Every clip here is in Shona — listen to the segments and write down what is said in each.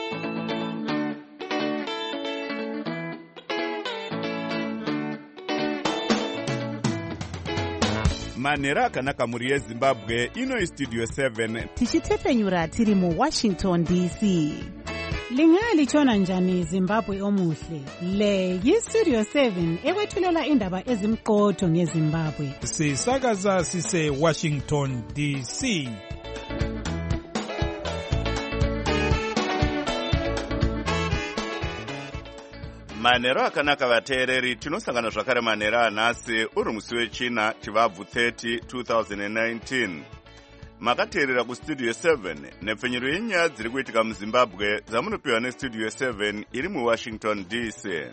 Manera akanaka muri yeZimbabwe ino Studio 7 tichitefenyura tiri mu Washington DC. Lingali chona njani Zimbabwe omuhle. Le yiStudio 7 ewethulela indaba ezimqotho ngeZimbabwe. Sisakaza sise Washington DC. Manero akanaka vateereri, tinosangana zvakare manera anhasi uri musi wechina chivabvu 30 2019. Makateerera kuStudio 7 nepfenyuro yenyaya dziri kuitika muZimbabwe dzamunopiwa neStudio 7 iri muWashington DC.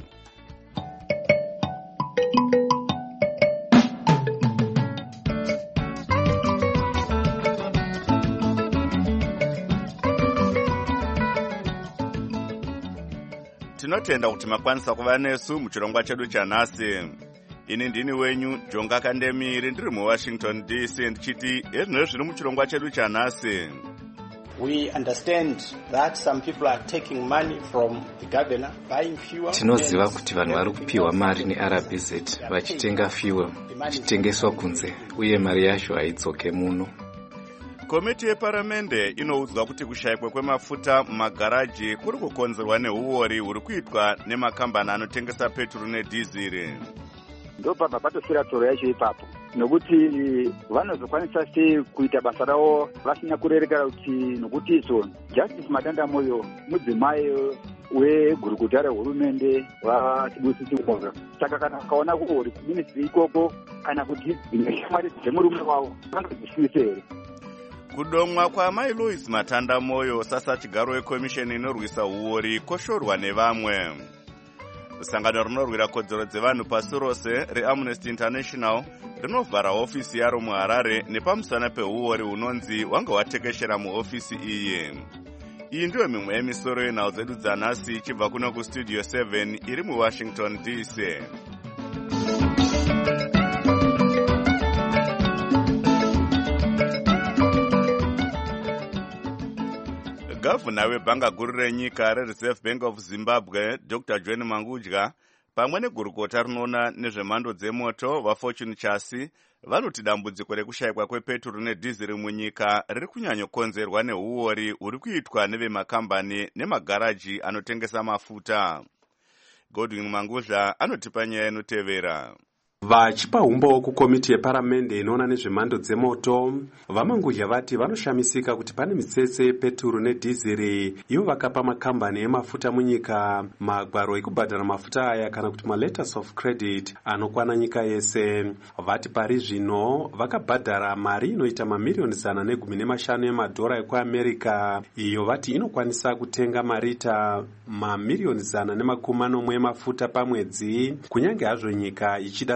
Tinotenda kuti makwanisa kuva nesu muchirongwa chedu chanhasi. Ini ndini wenyu Jonga Kandemiri ndiri muWashington DC ndichiti ezvinozvo zviri muchirongwa chedu chanhasi. We understand that some people are taking money from the governor buying fuel. Tinoziva kuti vanhu vari kupiwa mari neRBZ vachitenga fuel ichitengeswa kunze uye mari yacho haidzoke muno. Komiti yeparamende inoudzwa kuti kushayikwa kwemafuta mumagaraji kuri kukonzerwa neuori huri kuitwa nemakambani anotengesa petrol nedhiziri. Ndopabva patosira toro yacho ipapo, nokuti vanozokwanisa sei kuita basa ravo vasina kurerekera kuti nokuti iso Justice Madandamoyo mudzimai wegurukuta rehurumende vaTibusisi Mwanza. Saka kana akaona kuori kuministry ikoko kana kuti shamwari dzemurume wavo vanozvisvise here. Kudomwa kwaamai Louis Matandamoyo sasa chigaro wekomisheni inorwisa uori koshorwa nevamwe. Sangano rinorwira kodzero dzevanhu pasi rose reAmnesty International rinovhara ofisi yaro muHarare nepamusana peuori unonzi wanga watekeshera muofisi iyi. Iyi ndiyo mimwe yemisoro yenhau dzedu dzanhasi ichibva kuno kuStudio 7 iri muWashington DC. Gavana webhanga guru renyika reReserve Bank of Zimbabwe, Dr. John Mangudya, pamwe negurukota rinoona nezvemhando dzemoto vaFortune Chasi, vanoti dambudziko rekushayikwa kwepetrol nedhiziri munyika riri kunyanyokonzerwa neuori huri kuitwa nevemakambani nemagaraji anotengesa mafuta. Godwin Mangudya anotipa nyaya inotevera. Vachipa umbo kukomiti yeparamende inoona nezvemhando dzemoto, vaMangudya vati vanoshamisika kuti pane mitsetse yepeturu nedhiziri ivo vakapa makambani emafuta munyika magwaro ekubhadhara mafuta aya kana kuti maletters of credit anokwana nyika yese. Vati pari zvino vakabhadhara mari inoita mamiliyoni 115 emadhora ekuAmerica, iyo vati inokwanisa kutenga marita mamiliyoni 140 emafuta pamwedzi, kunyange hazvo nyika ichida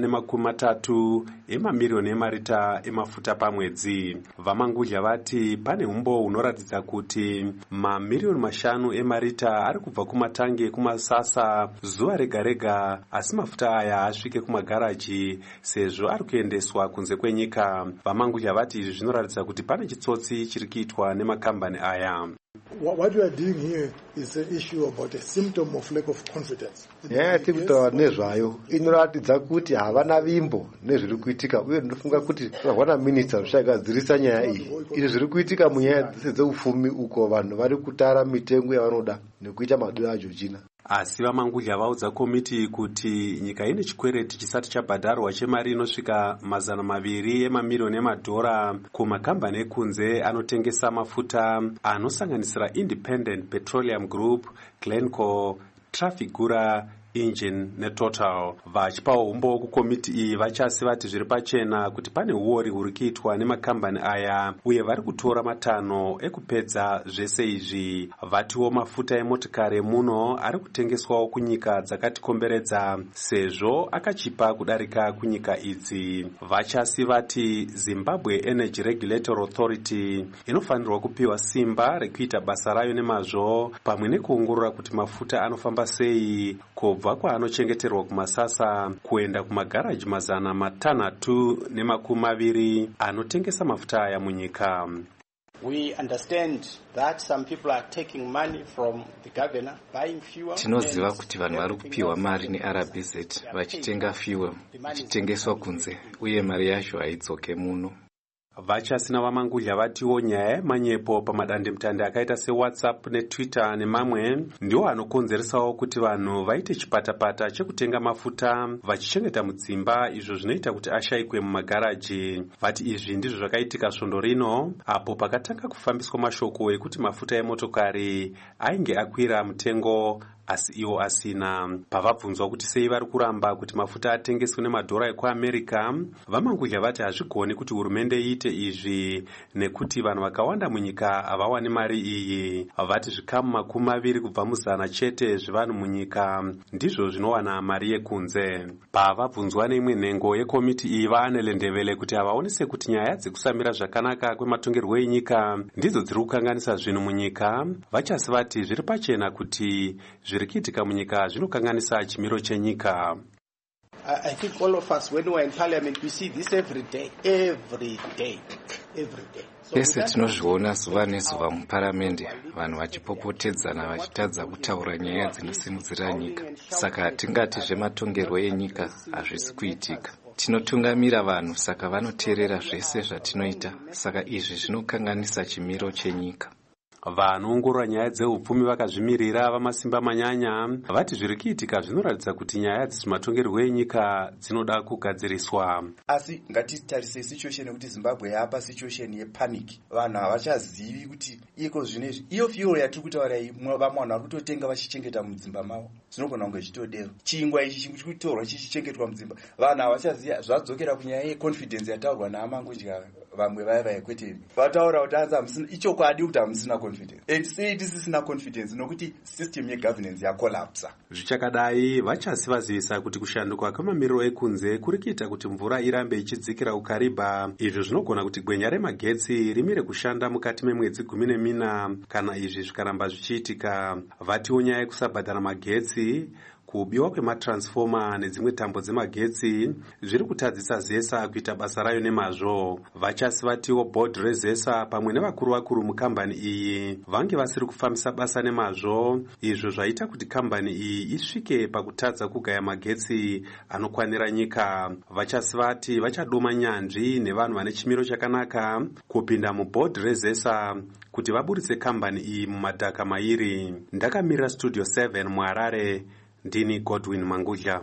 130 emamiliyoni emarita emafuta pamwedzi. VaMangudya vati pane umbo hunoratidza kuti mamiliyoni 5 emarita ari kubva kumatangi ekumasasa zuva rega rega, asi mafuta aya haasvike kumagaraji sezvo ari kuendeswa kunze kwenyika. VaMangudya vati izvi zvinoratidza kuti pane chitsotsi chiri kuitwa nemakambani aya. What we are doing here is an issue about a symptom of lack of confidence. Tiri kutaura nezvayo inoratidza kuti havana vimbo nezviri kuitika, uye ndinofunga kuti vana minista zvishagadzirisa nyaya iyi. Izvi zviri kuitika munyaya dzeupfumi uko vanhu vari kutara mitengo yavanoda nekuita madiro aJochina. Asi vaMangudya vaudza komiti kuti nyika ine chikwereti chisati chabhadharwa chemari inosvika 200 emamiliyoni emadhora kumakambani ekunze anotengesa mafuta anosanganisira Independent Petroleum Group, Glencore, Trafigura, Engine neTotal. Vachipawo umbo kukomiti iyi vachasi vati zviri pachena kuti pane uori huri kuitwa nemakambani aya uye vari kutora matanho ekupedza zvese izvi. Vatiwo mafuta emotikari muno ari kutengeswawo kunyika dzakatikomberedza sezvo akachipa kudarika kunyika idzi. Vachasi vati Zimbabwe Energy Regulatory Authority inofanirwa kupiwa simba rekuita basa rayo nemazvo, pamwe nekuongorora kuti mafuta anofamba sei kubva kwaanochengeterwa kumasasa kuenda kumagaraji 620 anotengesa mafuta aya munyika. We understand that some people are taking money from the governor, buying fuel. Tinoziva kuti vanhu vari kupiwa mari neRBZ vachitenga fuel ichitengeswa kunze uye mari yacho haidzoke muno. Vachasina vamangudya vatiwo nyaya yemanyepo pamadandemutande akaita seWhatsApp neTwitter nemamwe ndiwo anokonzeresawo kuti vanhu vaite chipatapata chekutenga mafuta vachichengeta mudzimba, izvo zvinoita kuti ashayikwe mumagaraji. Vati izvi ndizvo zvakaitika svondo rino apo pakatanga kufambiswa mashoko ekuti mafuta emotokari ainge akwira mutengo asi iwo asina. Pavabvunzwa kuti sei vari kuramba kuti mafuta atengeswe nemadhora ekuAmerica, vamangudya vati hazvigoni kuti hurumende iite izvi nekuti vanhu vakawanda munyika havawani mari iyi. Vati zvikamu 20 kubva muzana chete zvevanhu munyika ndizvo zvinowana mari yekunze. Pavabvunzwa neimwe nhengo yekomiti iyi vaanele ndevele kuti havaonese kuti nyaya dzekusamira zvakanaka kwematongerwo enyika ndidzo dziri kukanganisa zvinhu munyika, vachasi vati zviri pachena kuti zviri kuitika munyika zvinokanganisa chimiro chenyika. I think all of us, when we're in parliament, we see this every day. Pese tinozviona zuva nezuva muparamende, vanhu vachipopotedzana vachitadza kutaura nyaya dzinosimudzira nyika. Saka tingati zvematongerwo enyika hazvisi kuitika. Tinotungamira vanhu, saka vanoteerera zvese zvatinoita. Saka izvi zvinokanganisa chimiro chenyika. Vanoongorora nyaya dzeupfumi vakazvimirira vamasimba manyanya vati zviri kuitika zvinoratidza kuti nyaya dzezvematongerwo enyika dzinoda kugadziriswa. Asi ngatitarise situation yekuti Zimbabwe yapa situation yepanic. Vanhu havachazivi kuti iko zvinezvi iyo fuel yatiri kutaura iyi vamwe vanhu vari kutotenga vachichengeta mudzimba mavo. Zvinogona kunge chitodero. Chingwa ichi chiri kutorwa chichichengetwa mudzimba. Vanhu havachaziva zvadzokera kunyaya yeconfidence yataurwa naamangudya vamwe vaya kwete. Vataura kuti hanzi ichokwadi kuti hamusina confidence. And say tisisina confidence nokuti system yegovernance yakolapsa. Zvichakadai vachasi vazivisa kuti kushanduka kwemamiriro ekunze kuri kuita kuti mvura irambe ichidzikira kuKariba. Izvo zvinogona kuti gwenya remagetsi rimire kushanda mukati memwedzi 14 kana izvi zvikaramba zvichiitika. Vatiwo nyaya yekusabhadhara magetsi, kubiwa kwematransfoma nedzimwe tambo dzemagetsi zviri kutadzisa ZESA kuita basa rayo nemazvo. Vachasi vatiwo board rezESA pamwe nevakuru mukambani iyi vange vasiri kufambisa basa nemazvo, izvo zvaita kuti kambani iyi isvike pakutadza kugaya magetsi anokwanira nyika. Vachasi vati vachadoma nyanzvi nevanhu vane chimiro chakanaka kupinda muboard rezESA kuti vaburitse kambani iyi mumadhaka mairi. Ndakamirira Studio 7 muHarare. Ndini Godwin Mangudya.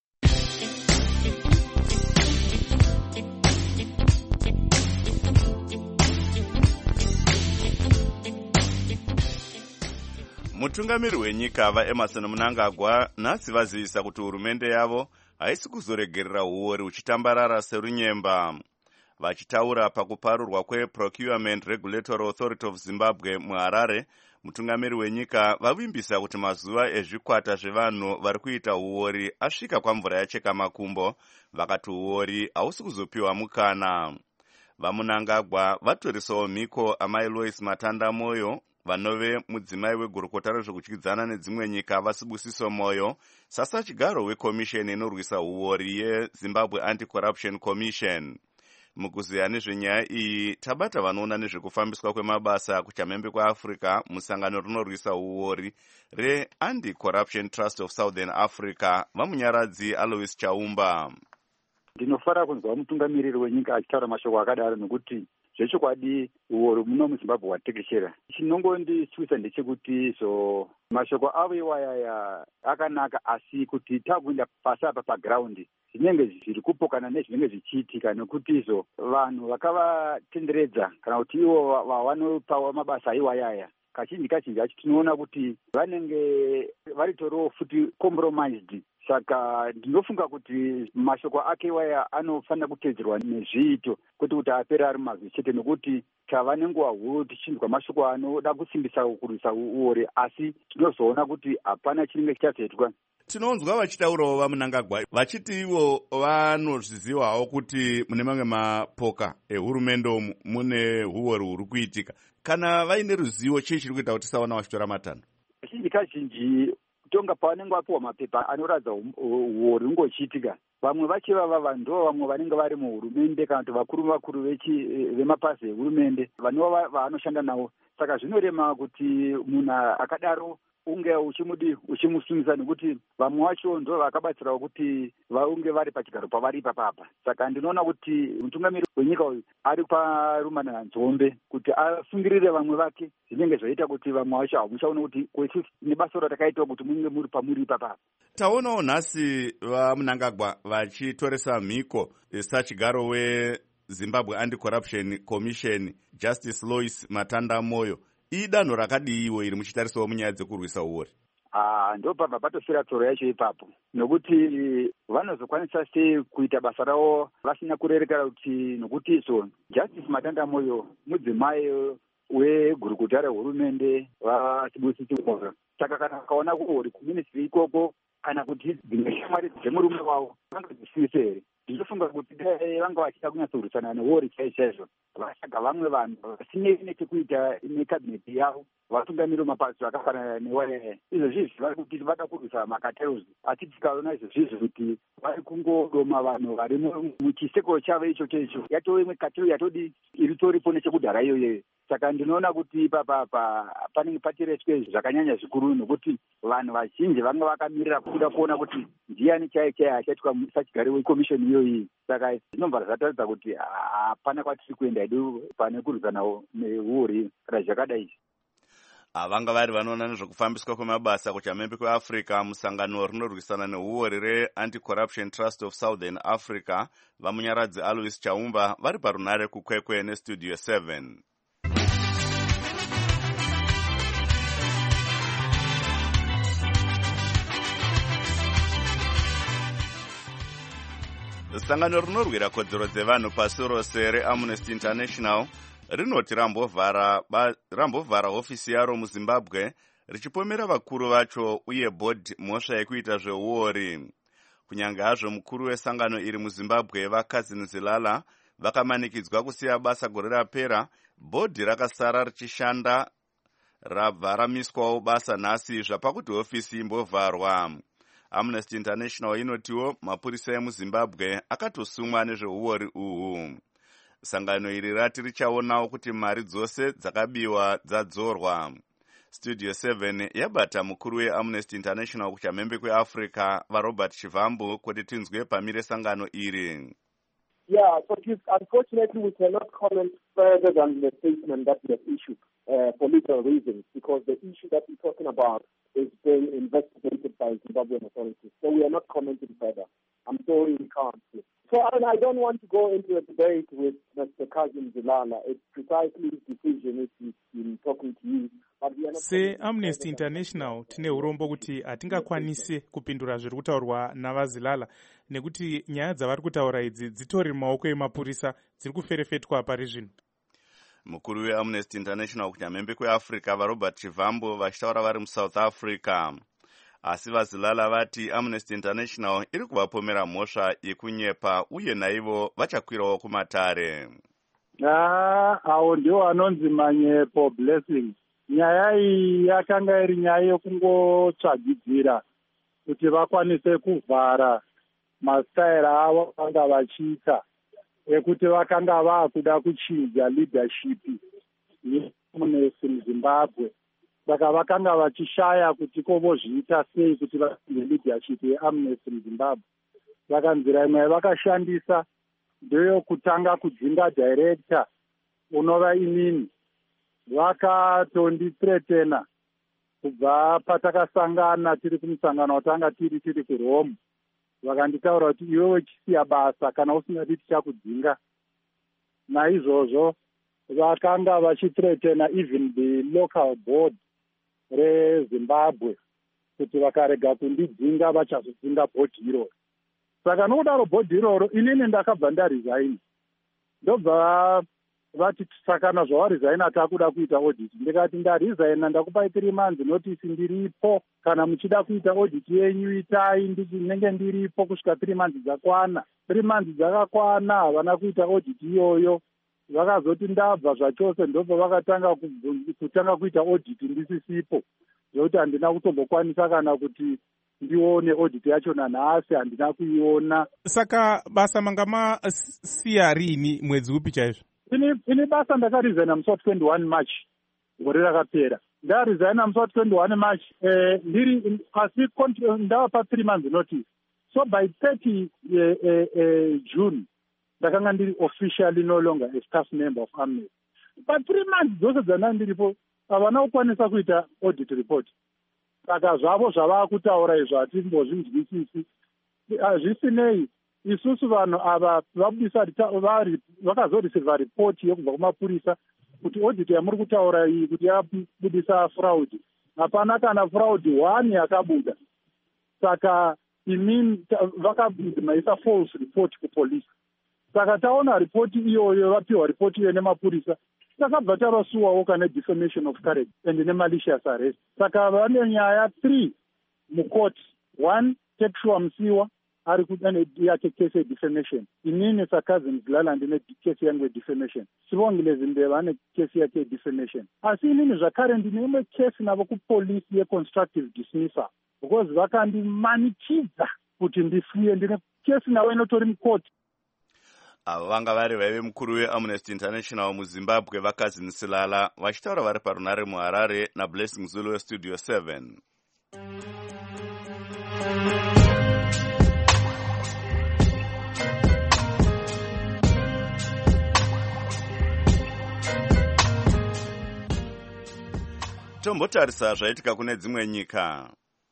Mutungamiri wenyika vaEmerson Mnangagwa nhasi vazivisa kuti hurumende yavo haisi kuzoregerera uori uchitambarara serunyemba. Vachitaura pakuparurwa kweProcurement Regulatory Authority of Zimbabwe muHarare, mutungamiri wenyika vavimbisa kuti mazuva ezvikwata zvevanhu vari kuita uori asvika kwamvura yacheka makumbo, vakati uori hausi kuzopiwa mukana. VaMnangagwa vatorisawo mhiko amai Lois Matanda Moyo, vanove mudzimai wegurukota rezvekudyidzana nedzimwe nyika vaSibusiso Moyo, sasachigaro wekomisheni inorwisa uori yeZimbabwe Anti-Corruption Commission. Mukuziya nezvenyaya iyi tabata vanoona nezvekufambiswa kwemabasa kuchamhembe kwaAfrica musangano rinorwisa uori reAnti-Corruption Trust of Southern Africa, vamunyaradzi Alois Chaumba. Ndinofara kunzwa mutungamiriri wenyika achitaura mashoko akadaro nokuti zvechokwadi uori muno muZimbabwe watekeshera. Chinongondityisa ndechekuti mashoko avo iwaya akanaka, asi kuti takuenda pasi apa paground zvinenge zviri kupokana nezvinenge zvichiitika, nekuti vanhu vakavatenderedza kana kuti ivo vanopawa mabasa iwayaya kazhinji kacho tinoona kuti vanenge varitoriwo futi compromised. Saka ndinofunga kuti mashoko ake iwaya anofanira kutedzerwa nezviito kuti apere ari mazwi chete, nokuti tava nenguva huru tichinzwa mashoko anoda kusimbisa kurwisa uori, asi tinozoona kuti hapana chinenge chichazoitwa. Tinonzwa vachitaurawo vaMnangagwa vachiti ivo vanozvizivawo kuti mune mamwe mapoka ehurumende mune uori huri kuitika. Kana vaine ruzivo chii chiri kuita kuti tisaona vachitora matanho? Kazhinji tonga pavanenge vapiwa mapepa anoratidza uori ungochiitika, vamwe vachivava ndo vamwe vanenge vari muhurumende kana kuti vakuru vemapazi ehurumende vanova vaanoshanda navo. Saka zvinorema kuti munhu akadaro unge uchimusungisa nekuti vamwe vacho ndo vakabatsirawo kuti vaunge vari pachigaro pavari ipapapa. Saka ndinoona kuti mutungamiri wenyika uyu ari parumana nzombe kuti asungirire vamwe vake zvinenge zvaita kuti vamwe vacho hamuchaona kuti kwechisi nebasa ratakaitwa kuti munge muri pamuri ipapapa. Taonawo nhasi vaMnangagwa vachitoresa mhiko sachigaro weZimbabwe Anti-Corruption Commission Justice Lois Matanda Moyo. Idanho rakadiiwo iri muchitarisawo munyaya dzekurwisa uori? Ndo pabva patosira tsoro yacho ipapo, nokuti vanozokwanisa sei kuita basa ravo vasina kurerekera kuti nokuti so Justice Matanda Moyo mudzimai wegurukuta rehurumende vaSibusisi Moro. Saka kana akaona kuori kuministry ikoko kana kuti dzimwe shamwari dzemurume wavo vangadzisise here, ndinofunga kuti vanga vachida kunyatsorwisana newori chaizvo vachaga vamwe vanhu vasinei nechekuita nekabineti yavo vatungamiri mapazi akafanana newaya. Izvozvi vari kuti vada kurwisa makartels, asi tikaona izvozvizvo kuti vari kungodoma vanhu vari muchiseko chavo ichocho icho yatove imwe kartel yatodi iritoripo nechekudhara iyoyo. Saka ndinoona kuti ipapa panenge patireswe zvakanyanya zvikuru, nokuti vanhu vazhinji vanga vakamirira kuda kuona kuti ndiani chaiye achaitwa sachigare wekomishoni iyoyi. Saka zvinobva zvataridza kuti hapana kwatiri kuenda edu pane kurwisana neuori kana zvakadai. Vanga vari vanoona nezvekufambiswa kwemabasa kuchamhembe kweAfrica musangano rinorwisana neuori reAnti-Corruption Trust of Southern Africa, vamunyaradzi Alois Chaumba vari parunare kukwekwe nestudio 7. Sangano rinorwira kodzero dzevanhu pasi rose reAmnesty International rinoti rambovhara hofisi yaro muZimbabwe richipomera vakuru vacho uye bhodhi mhosva yekuita zveuori. Kunyange hazvo mukuru wesangano iri muZimbabwe vaKazini Zilala vakamanikidzwa kusiya basa gore rapera, bhodhi rakasara richishanda rabva ramiswawo basa nhasi zvapakuti hofisi imbovharwa. Amnesty International inotiwo mapurisa emuZimbabwe akatosumwa nezveuori uhu. Sangano iri rati richaonawo kuti mari dzose dzakabiwa dzadzorwa. Studio 7 yabata mukuru weAmnesty International kuchamhembe kweAfrica vaRobert Chivambu kuti tinzwe pamire sangano iri. Yeah, so unfortunately we cannot comment further than the statement that we have issued for legal reasons, because the issue that we're talking about is being investigated by Zimbabwean authorities. So we are not commenting further. I'm sorry, we can't. So I don't want to go into a debate with Mr. Kazim Zilala. It's precisely his decision if he's been talking to you. SeAmnesty International tine urombo kuti hatingakwanise kupindura zviri kutaurwa navaZilala nekuti nyaya dzavari kutaura idzi dzitori mumaoko emapurisa, dziri kuferefetwa pari zvino. Mukuru weAmnesty International kuchamhembe kweAfrica vaRobert Chivambu vachitaura vari muSouth Africa. Asi vaZilala vati Amnesty International iri kuvapomera mhosva yekunyepa uye naivo vachakwirawo kumatare. Awo ndiwo anonzi manyepo blessings. Nyaya iyi yakanga iri nyaya yokungotsvagidzira kuti vakwanise kuvhara masitaira avo vanga vachiita ekuti vakanga vaakuda kuchinja leadership yeAmnesty muZimbabwe. Saka vakanga vachishaya kuti kovozviita sei kuti vachinje leadership yeAmnesty muZimbabwe. Saka nzira imwe vakashandisa ndeyokutanga kudzinga director unova inini. Vakatondithreatena kubva patakasangana tiri kumusangano watanga tiri kuRome. Vakanditaura kuti iwe wechisiya basa kana usingati tichakudzinga. Naizvozvo vakanga vachithreatena even the local board reZimbabwe kuti vakarega kundidzinga vachazodzinga bhodhi iroro. Saka nokudaro bhodhi iroro inini ndakabva ndaresign. Ndobva vati sakana zvawaresigna takuda kuita audit. Ndikati ndaresigna ndakupai 3 months notice ndiripo, kana muchida kuita audit yenyu itai, ndinenge ndiripo kusvika 3 months dzakwana. 3 months dzakakwana havana kuita audit iyoyo. Vakazoti ndabva zvachose ndobva vakatanga kuita audit ndisisipo, zvokuti handina kutombokwanisa kana kuti ndione audit yacho nanhasi handina kuiona. Saka basa manga masiya rini mwedzi upi chaizvo? Ini basa ndakaresigna musi wa 21 March gore rakapera. Ndaresigna musi wa 21 March ndiri asi ndavapa 3 months notice. So by 30 June ndakanga ndiri officially no longer a staff member of Amnesty. But 3 months dzose dzandanga ndiripo havana kukwanisa kuita audit report. Saka zvavo zvava kutaura izvo hatimbozvinzwisisi. Hazvisinei isusu vanhu ava vabudisa vakazoreceiva report yekubva kumapurisa kuti audit yamuri kutaura iyi kuti yabudisa fraud. Hapana kana fraud 1 yakabuda. Saka imini vakaisa false report kupolisi. Saka taona report iyoyo vapiwa report iyo nemapurisa. Takabva tarasuwawo kana defamation of character and nemalicious arrest. Saka vane nyaya 3 mukoti. 1 Tekshua Msiwa ari kudane yake case ya defamation. Inini Sakazi Mzilala ndine case yangu ya defamation. Sibongile Zimbabwe ane case yake ya defamation. Asi inini zvakare ndine imwe case navo kupolisi ye constructive dismissal. Because vakandimanichidza kuti ndifuye ndine case nawo inotori mukoti. Ava vanga vari vaive mukuru weAmnesty International muZimbabwe Vakazi Nsilala vachitaura vari parunare muHarare naBlessing Zulu weStudio 7. Tombotarisa zvaitika kune dzimwe nyika.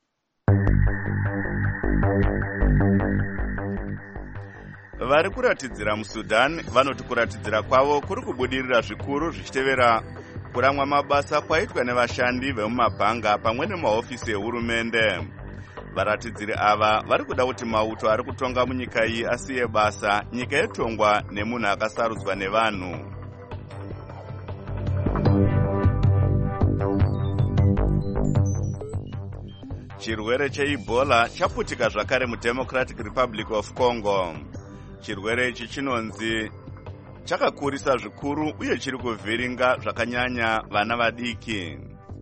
Vari kuratidzira muSudan vanoti kuratidzira kwavo kuri kubudirira zvikuru zvichitevera kuramwa mabasa kwaitwa nevashandi vemumabhanga pamwe nemahofisi ehurumende. Varatidziri ava vari kuda kuti mauto ari kutonga munyika iyi asiye basa, nyika yetongwa nemunhu akasarudzwa nevanhu. Chirwere cheEbola chaputika zvakare muDemocratic Republic of Congo. Chirwere ichi chinonzi chakakurisa zvikuru uye chiri kuvhiringa zvakanyanya vana vadiki.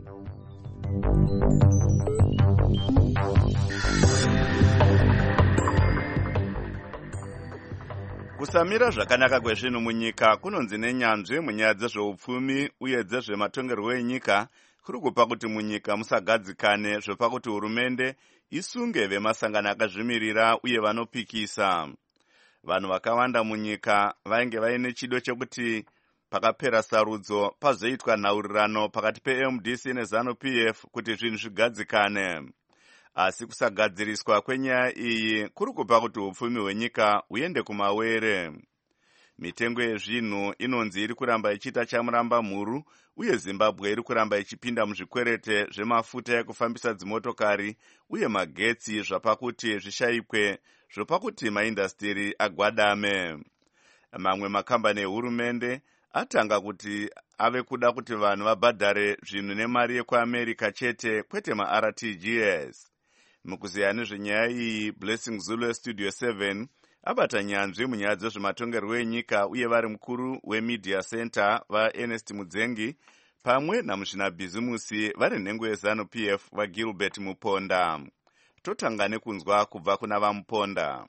Kusamira zvakanaka kwezvinhu munyika kunonzi nenyanzvi munyaya dzezveupfumi uye dzezvematongerwo enyika kuri kupa kuti munyika musagadzikane zvopakuti hurumende isunge vemasangano akazvimirira uye vanopikisa. Vanhu vakawanda munyika vainge vaine chido chekuti pakapera sarudzo pazoitwa nhaurirano pakati peMDC neZANU-PF kuti zvinhu zvigadzikane. Asi kusagadziriswa kwenyaya iyi kuri kupa kuti upfumi hwenyika huende kumawere. Mitengo yezvinhu inonzi iri kuramba ichiita chamuramba mhuru uye Zimbabwe iri kuramba ichipinda muzvikwerete zvemafuta ekufambisa dzimotokari uye magetsi zvapakuti zvishayikwe zvopakuti maindastiri agwadame. Mamwe makambani ehurumende atanga kuti ave kuda kuti vanhu vabhadhare zvinhu nemari yekuAmerica chete kwete maRTGS. Mukuziya nezvenyaya iyi, Blessing Zulu weStudio 7 abata nyanzvi munyaya dzezvematongerwo enyika uye vari mukuru weMedia Center vaErnest Mudzengi pamwe namuzvinabhizimusi vari nhengo yeZANU-PF vaGilbert Muponda. Totanga nekunzwa kubva kuna vamuponda.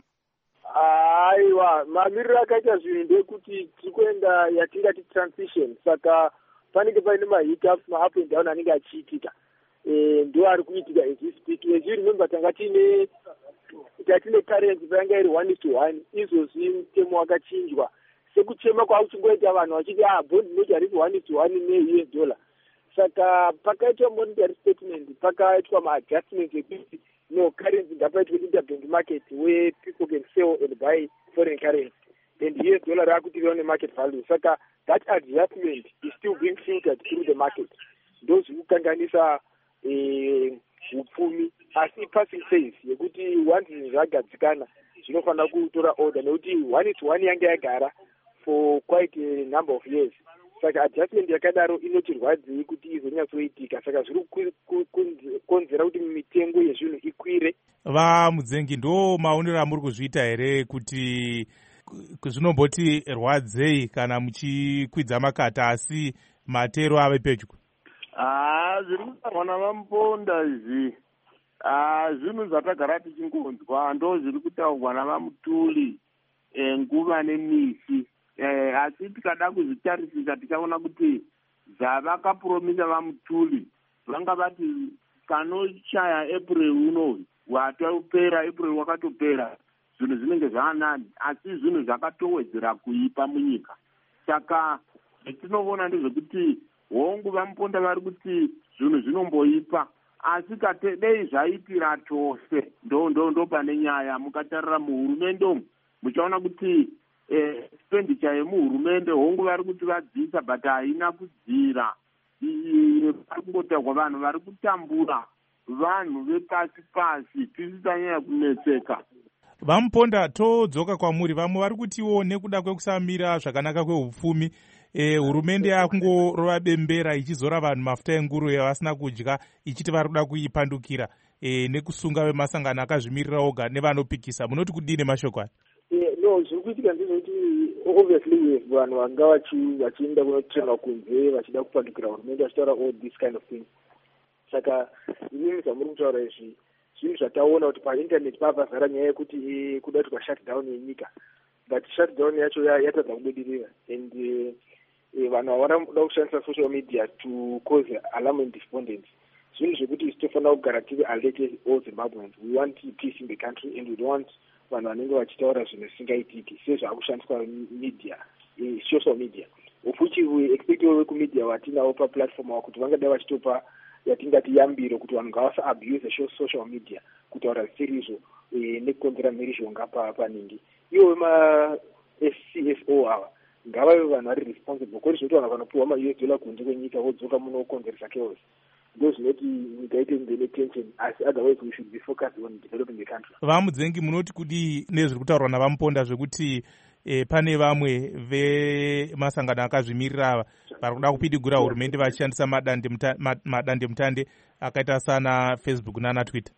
Aiwa, mamiriro akaita zvinhu ndekuti tiri kuenda yatingati transition, saka panenge paine mahiccups ma-up and down anenge achiitika. Ndo ari kuitika as we speak. As you remember, tanga tine currency payanga iri 1:1, izvozvi mutemo wakachinjwa. Sekuchema kwakuchingoita vanhu vachiti bond note harisi 1:1 ne-US dollar. Saka pakaitwa monetary statement, pakaitwa ma-adjustment ekuti no currency ngapaitwe interbank market where people can sell and buy foreign currency. And US dollar rakuti on the market value. Saka that adjustment is still being filtered through the market. Those who kanganisa upfumi asi passing phase yekuti once zvagadzikana zvinofanira kutora order nekuti 1:1 yanga yagara for quite a number of years. Saka adjustment yakadaro inotirwadzei kuti izonyatsoitika. Saka zviri kukonzera kuti mitengo yezvinhu ikwire. Mudzengi, ndo maonero amuri kuzviita here kuti zvinomboti rwadzei kana muchikwidza makata asi matero ave pedyo? Zviri kutarwa navamuponda izvi zvinhu zvatagara tichingonzwa ndo zviri kutaurwa navamutuli nguva nemisi, asi tikada kuzvitarisisa tichaona kuti zvavakapromisa vamutuli vanga vati kanochaya April uno watopera, April wakatopera, zvinhu zvinenge zvaanani, asi zvinhu zvakatowedzera kuipa munyika. Saka zvetinoona ndezvekuti hongu vamuponda vari kuti zvinhu zvinomboipa, asi dei zvaipira chose ndo pane nyaya. Mukatarira muhurumende umu muchaona kuti expenditure yemuhurumende hongu vari kuti vadzisa, but haina kudzira. Vari kungotaurwa vanhu vari kutambura vanhu vepasi pasi, tisisanyanya kunetseka. Vamuponda, todzoka kwamuri. Vamwe vari kutiwo nekuda kwekusamira zvakanaka kwehupfumi, hurumende yakungorova bembera ichizora vanhu mafuta enguru yavasina kudya, ichiti vari kuda kuipandukira nekusunga vemasangano akazvimirira oga nevanopikisa. Munoti kudini mashoko aya? No, zviri kuitika ndezvekuti obviously vanhu vanga vachienda kunotrena kunze vachida kupandukira hurumende vachitaura all this kind of thing. Saka inini zvamuri kutaura izvi zvinhu zvataona kuti painternet papazara nyaya yekuti kuda kuti shutdown yenyika, but shutdown yacho yatadza kubudirira, and vanhu havana kuda kushandisa social media to cause alarm and despondence. Zvinhu zvekuti tinofanira kugara tiri alert all Zimbabweans. We want peace in the country and we don't want vanhu vanenge vachitaura zvinhu zvisingaitiki sezvakushandiswa media, social media, of which we expect kumedia vatinavo paplatform avo kuti vangadai vachitopa yatingati yambiro kuti vanhu ngavasa abuse social media kutaura zvisiriizvo nekukonzera mhirizhonga paningi. Ivo ma-SCSO ava ngavave vanhu vari responsible, kwete zvekuti vanhu vanopiwa ma-US$ kunze kwenyika vodzoka muno kukonzeresa chaos. Ndo zvinoti nyika ite mbele tension, asi otherwise we should be focused on developing the country. Vamudzengi, munoti kudi nezviri kutaurwa navamuponda zvekuti pane vamwe vemasangano akazvimirira ava vari kuda kupidigura hurumende vachishandisa madandemutande akaita sana Facebook nana Twitter?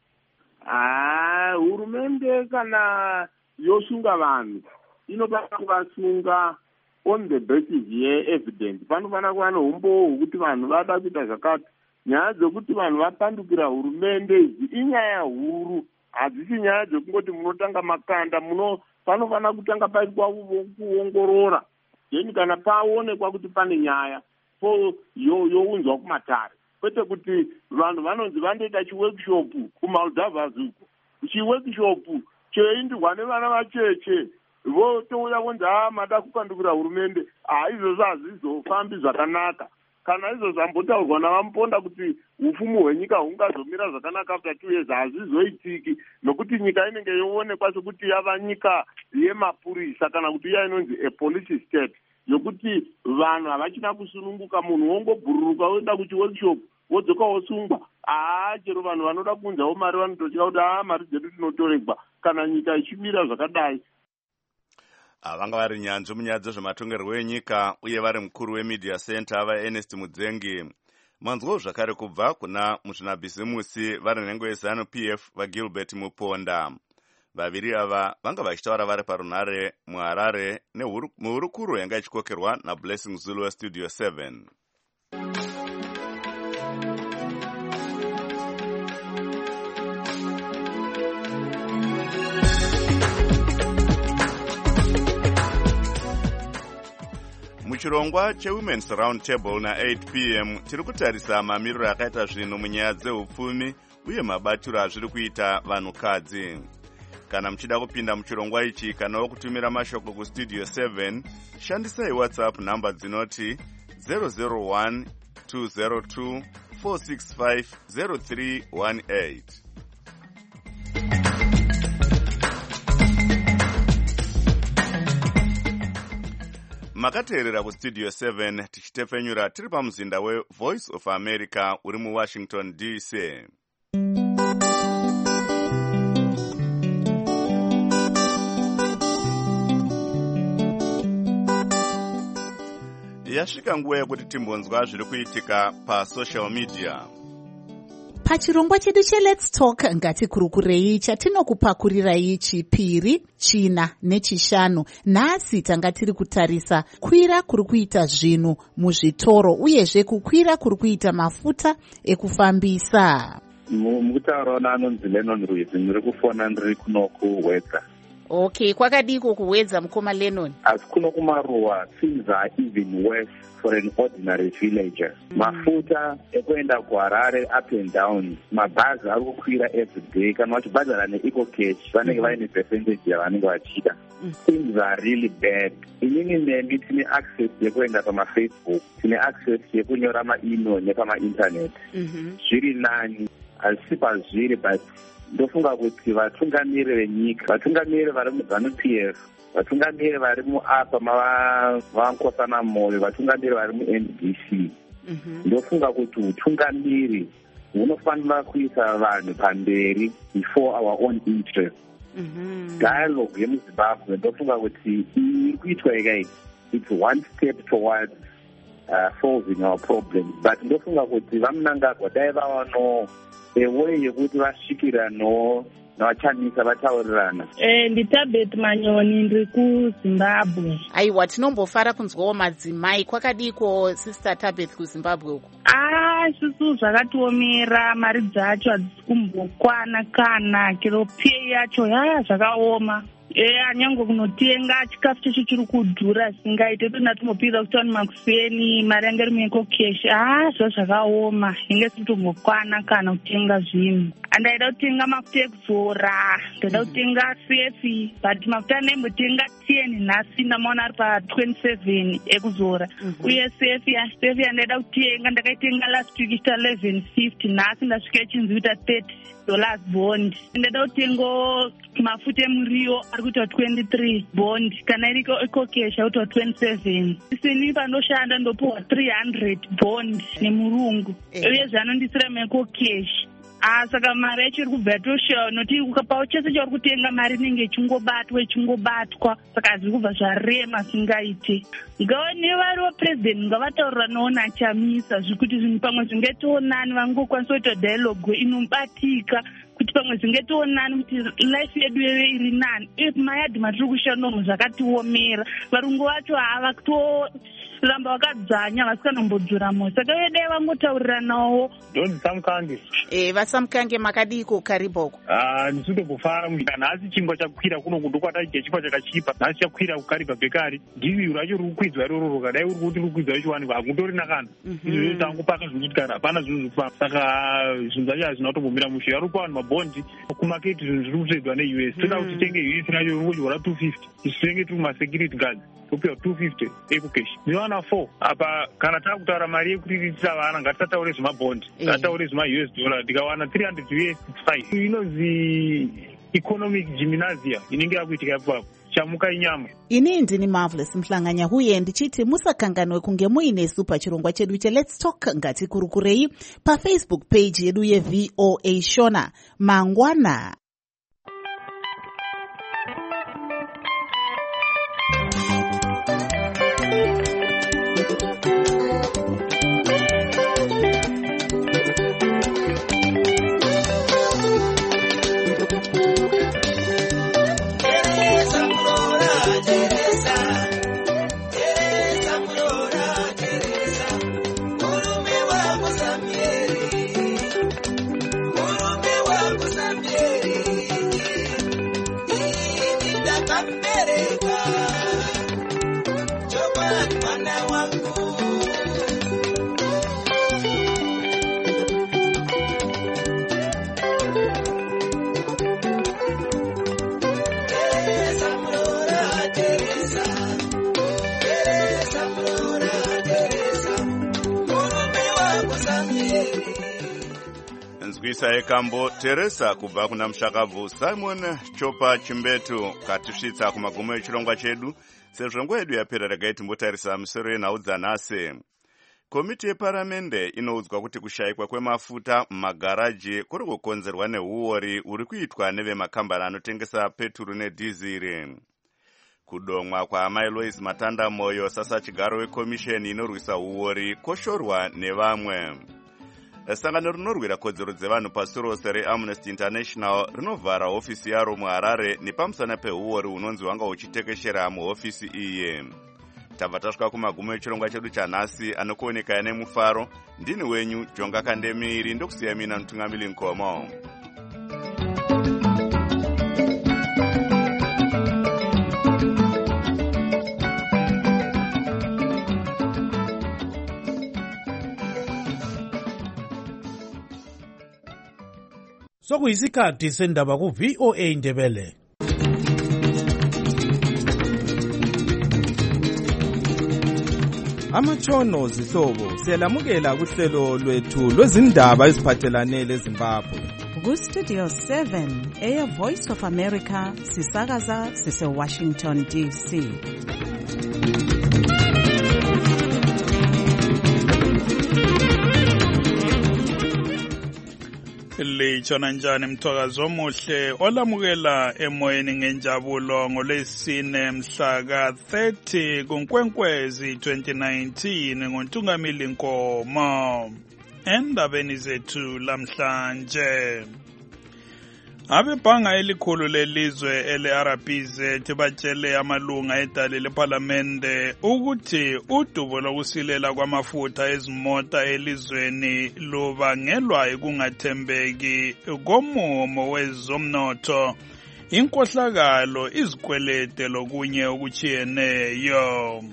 Hurumende kana yosunga vanhu inofanira kuvasunga on the basis ye-evidence. Panofanira kuva neumbowo hwekuti vanhu vada kuita zvakati. Nyaya dzekuti vanhu vapandukira hurumende idzi inyaya huru, hadzisi nyaya dzekungoti munotanga makanda. Panofanira kutanga paitwa kuongorora, then kana paonekwa kuti pane nyaya younzwa kumatare, kwete kuti vanhu vanonzi vandoita chiworkshop kuMaldavas uko, chiworkshop choindirwa nevana vacheche votouya vonzi mada kupandukira hurumende. Izvozvo hazvizofambi zvakanaka. Kana izvo zvambotaurwa navamuponda kuti upfumi hwenyika hungazomira zvakanaka after 2 years, hazvizoitiki, nokuti nyika inenge yoonekwa sekuti yava nyika yemapurisa kana kuti iya inonzi a police state, yokuti vanhu havachina kusununguka. Munhu wongobhururuka woenda kuchiworkshop wodzoka wosungwa. Chero vanhu vanoda kunzawo mari vanototyira kuti mari dzedu tinotoregwa kana nyika ichimira zvakadai. Vanga vari nyanzvi munyaya dzezvematongerwo enyika uye vari mukuru wemedia center ava Ernest Mudzengi. Manzwawo zvakare kubva kuna muzvinabhizimusi vari nhengo yeZANU-PF vaGilbert Muponda. Vaviri ava vanga vachitaura vari parunhare muHarare muhurukuro yanga ichikokerwa naBlessing Zulu Studio 7. Muchirongwa cheWomen's Round Table na8 p.m. tiri kutarisa mamiriro akaita zvinhu munyaya dzehupfumi uye mabatiro azviri kuita vanhukadzi. Kana muchida kupinda muchirongwa ichi kanawo kutumira mashoko kustudio 7, shandisai WhatsApp namba dzinoti 001 202 465 0318. Makateerera kustudio 7 tichitepfenyura tiri pamuzinda weVoice of America uri muWashington DC. Yasvika nguva yekuti timbonzwa zviri kuitika pasocial media. Pachirongwa chedu cheLet's Talk ngatikurukurei chatinokupakurirai Chipiri, China neChishanu. Nhasi tanga tiri kutarisa kwira kuri kuita zvinhu muzvitoro uyezve kukwira kuri kuita mafuta ekufambisa. mukutaurawo naanonzi Lennon Rwizi, ndiri kufona ndiri kuno kuwedza. Okay, kwakadiko kuwedza mukoma Lennon? Asi kuno kumaruwa things are even worse for an ordinary villager. Mafuta ekuenda kuHarare up and down, mabhazi ari kukwira everyday. Kana vachibhadhara neEco Cash vanenge vaine percentage yavanenge vachida. Things are really bad. Inini nemi tine access yekuenda pamaFacebook, tine access yekunyora maemail nepamainternet. Zviri nani, asi pazviri, but ndofunga kuti vatungamiri venyika, vatungamiri vari muZANU-PF, vatungamiri vari muapa mavankosana moyo, vatungamiri vari muNDC, ndofunga kuti utungamiri hunofanira kuisa vanhu pamberi before our own interest. Dialogue yemuZimbabwe ndofunga kuti iri kuitwa ikai, it's one step towards solving our problems, but ndofunga kuti vamunangagwa dai vawano ewe yekuti vasvikira navachamisa vataurirana. Nditabet Manyoni, ndiri kuZimbabwe. Aiwa, tinombofara kunzwawo madzimai. Kwakadiko Sister Tabeth kuZimbabwe uko? Isusu zvakatiomera, mari dzacho hadzisi kumbokwana, kana kilo pay yacho zvakaoma. Anyango kunotenga chikafu checho chiri kudhura singaite tonatimopira kuti wani makuseni mari yange iri muEco Cash. Zvakaoma, inge sitombokwana kana kutenga zvinhu. Andaida kutenga mafuta ekuzora, ndaida kutenga sefi, but mafuta andaimbotenga 10 nhasi ndamaona ari pa27 ekuzora. Uye sefi andaida kutenga ndakaitenga last week ichita 1150, nhasi ndasvika ichinzi kuita $30 bond. Ndaida kutenga mafuta emuriwo ari kuita 23 bond, kana iri Eco Cash akuita 27. Isini panoshanda ndopuwa 300 bond nemurungu. Uye zvanondisira muEco Cash. Saka mari yacho iri kubva yatoshawa, noti ukapawo chese chauri kutenga mari inenge ichingobatwa, saka zviri kubva zvarema singaite. Ngaone variwo president ngavatauriranewo nachamisa zvekuti zvinhu pamwe zvingationani, vangokwanisa kuita dialogue inobatika kuti pamwe zvingationani kuti life yedu yeve iri nani. Mayadhi matiri kushanda umu zvakatiomera, varungu vacho hava kutoramba vakadzanya vasikanombodzura moyo, saka vedai vangotauriranawo. Donzi Samukange. Vasamukange makadiko kariboko? Ndisitombofara kana asi chingwa chakwira kuno kundokwata chingwa chakachipa, nhasi chakwira kukaribha bekari. Ndiviro racho riri kukwidzwa iroro, kadai uri kuti riri kukwidzwa ichiwanikwa hakutori nakana. Izvo tangopaka zvokuti kana hapana zvinhu zvekufamba. Saka zvinhu zvacho hazvina kutombomira mushe. Vari kupa vanhu mabhondi kumaketi, zvinhu zviri kutsvedwa neUS. Toda kuti titenge US racho riri kudyora 250. Isu tinenge tiri kumasecurity guards topiwa 250 Eco Cash. Ndinowana 4 apa. Kana takutaura mari yekuriritira vana, ngatitaure zvemabhondi, ngatitaure zvemaUS dollar. Ndikawana 300 US 5. Inonzi economic gymnasia inenge yakuitika ipapo. Chamuka inyama. Ini ndini Marvelous Mhlanganya, huye ndichiti musakanganwe kunge muinesu pachirongwa chedu Let's Talk ngati kurukurei paFacebook page yedu yeVOA Shona mangwana. Nzwisa ekambo Teresa kubva kuna mushakabvu Simon Chopa Chimbetu katisvitsa kumagumo echirongwa chedu. Sezvo nguva yedu yapera, regai timbotarisa misoro yenhau dzanhasi. Komiti yeparamende inoudzwa kuti kushayikwa kwemafuta mumagaraji kuri kukonzerwa neuori uri kuitwa nevemakambani anotengesa peturu nedhiziri. Kudomwa kwaamai Lois Matandamoyo sasachigaro wekomisheni inorwisa uori koshorwa nevamwe. Sangano rinorwira kodzero dzevanhu pasi rose reAmnesty International rinovhara hofisi yaro muHarare nepamusana peuori unonzi wanga uchitekeshera muhofisi iyi. tabva tasvika kumagumo echirongwa chedu chanhasi anokuoneka nemufaro. Ndini wenyu Jonga Kandemiri, ndokusiya mina mutungamiri Nkomo. Sokuyisikhathi sendaba ku-VOA Indebele. Amatshono zihlobo siyalamukela kuhlelo lwethu lwezindaba eziphathelane leZimbabwe. Ku-Studio 7 Air Voice of America sisakaza sise-Washington DC. Litshona njani mthwakazo omuhle olamukela emoyeni ngenjabulo ngolwesine mhla ka-30 kuNkwenkwezi 2019 ngontungamili Nkomo. Endabeni zethu lamhlanje, abebhanga elikhulu lelizwe ele-RBZ batshele amalunga edale lephalamende ukuthi udubo lokusilela kwamafutha ezimota elizweni lubangelwa ukungathembeki komumo wezomnotho, inkohlakalo, izikwelede lokunye okuchiyeneyo.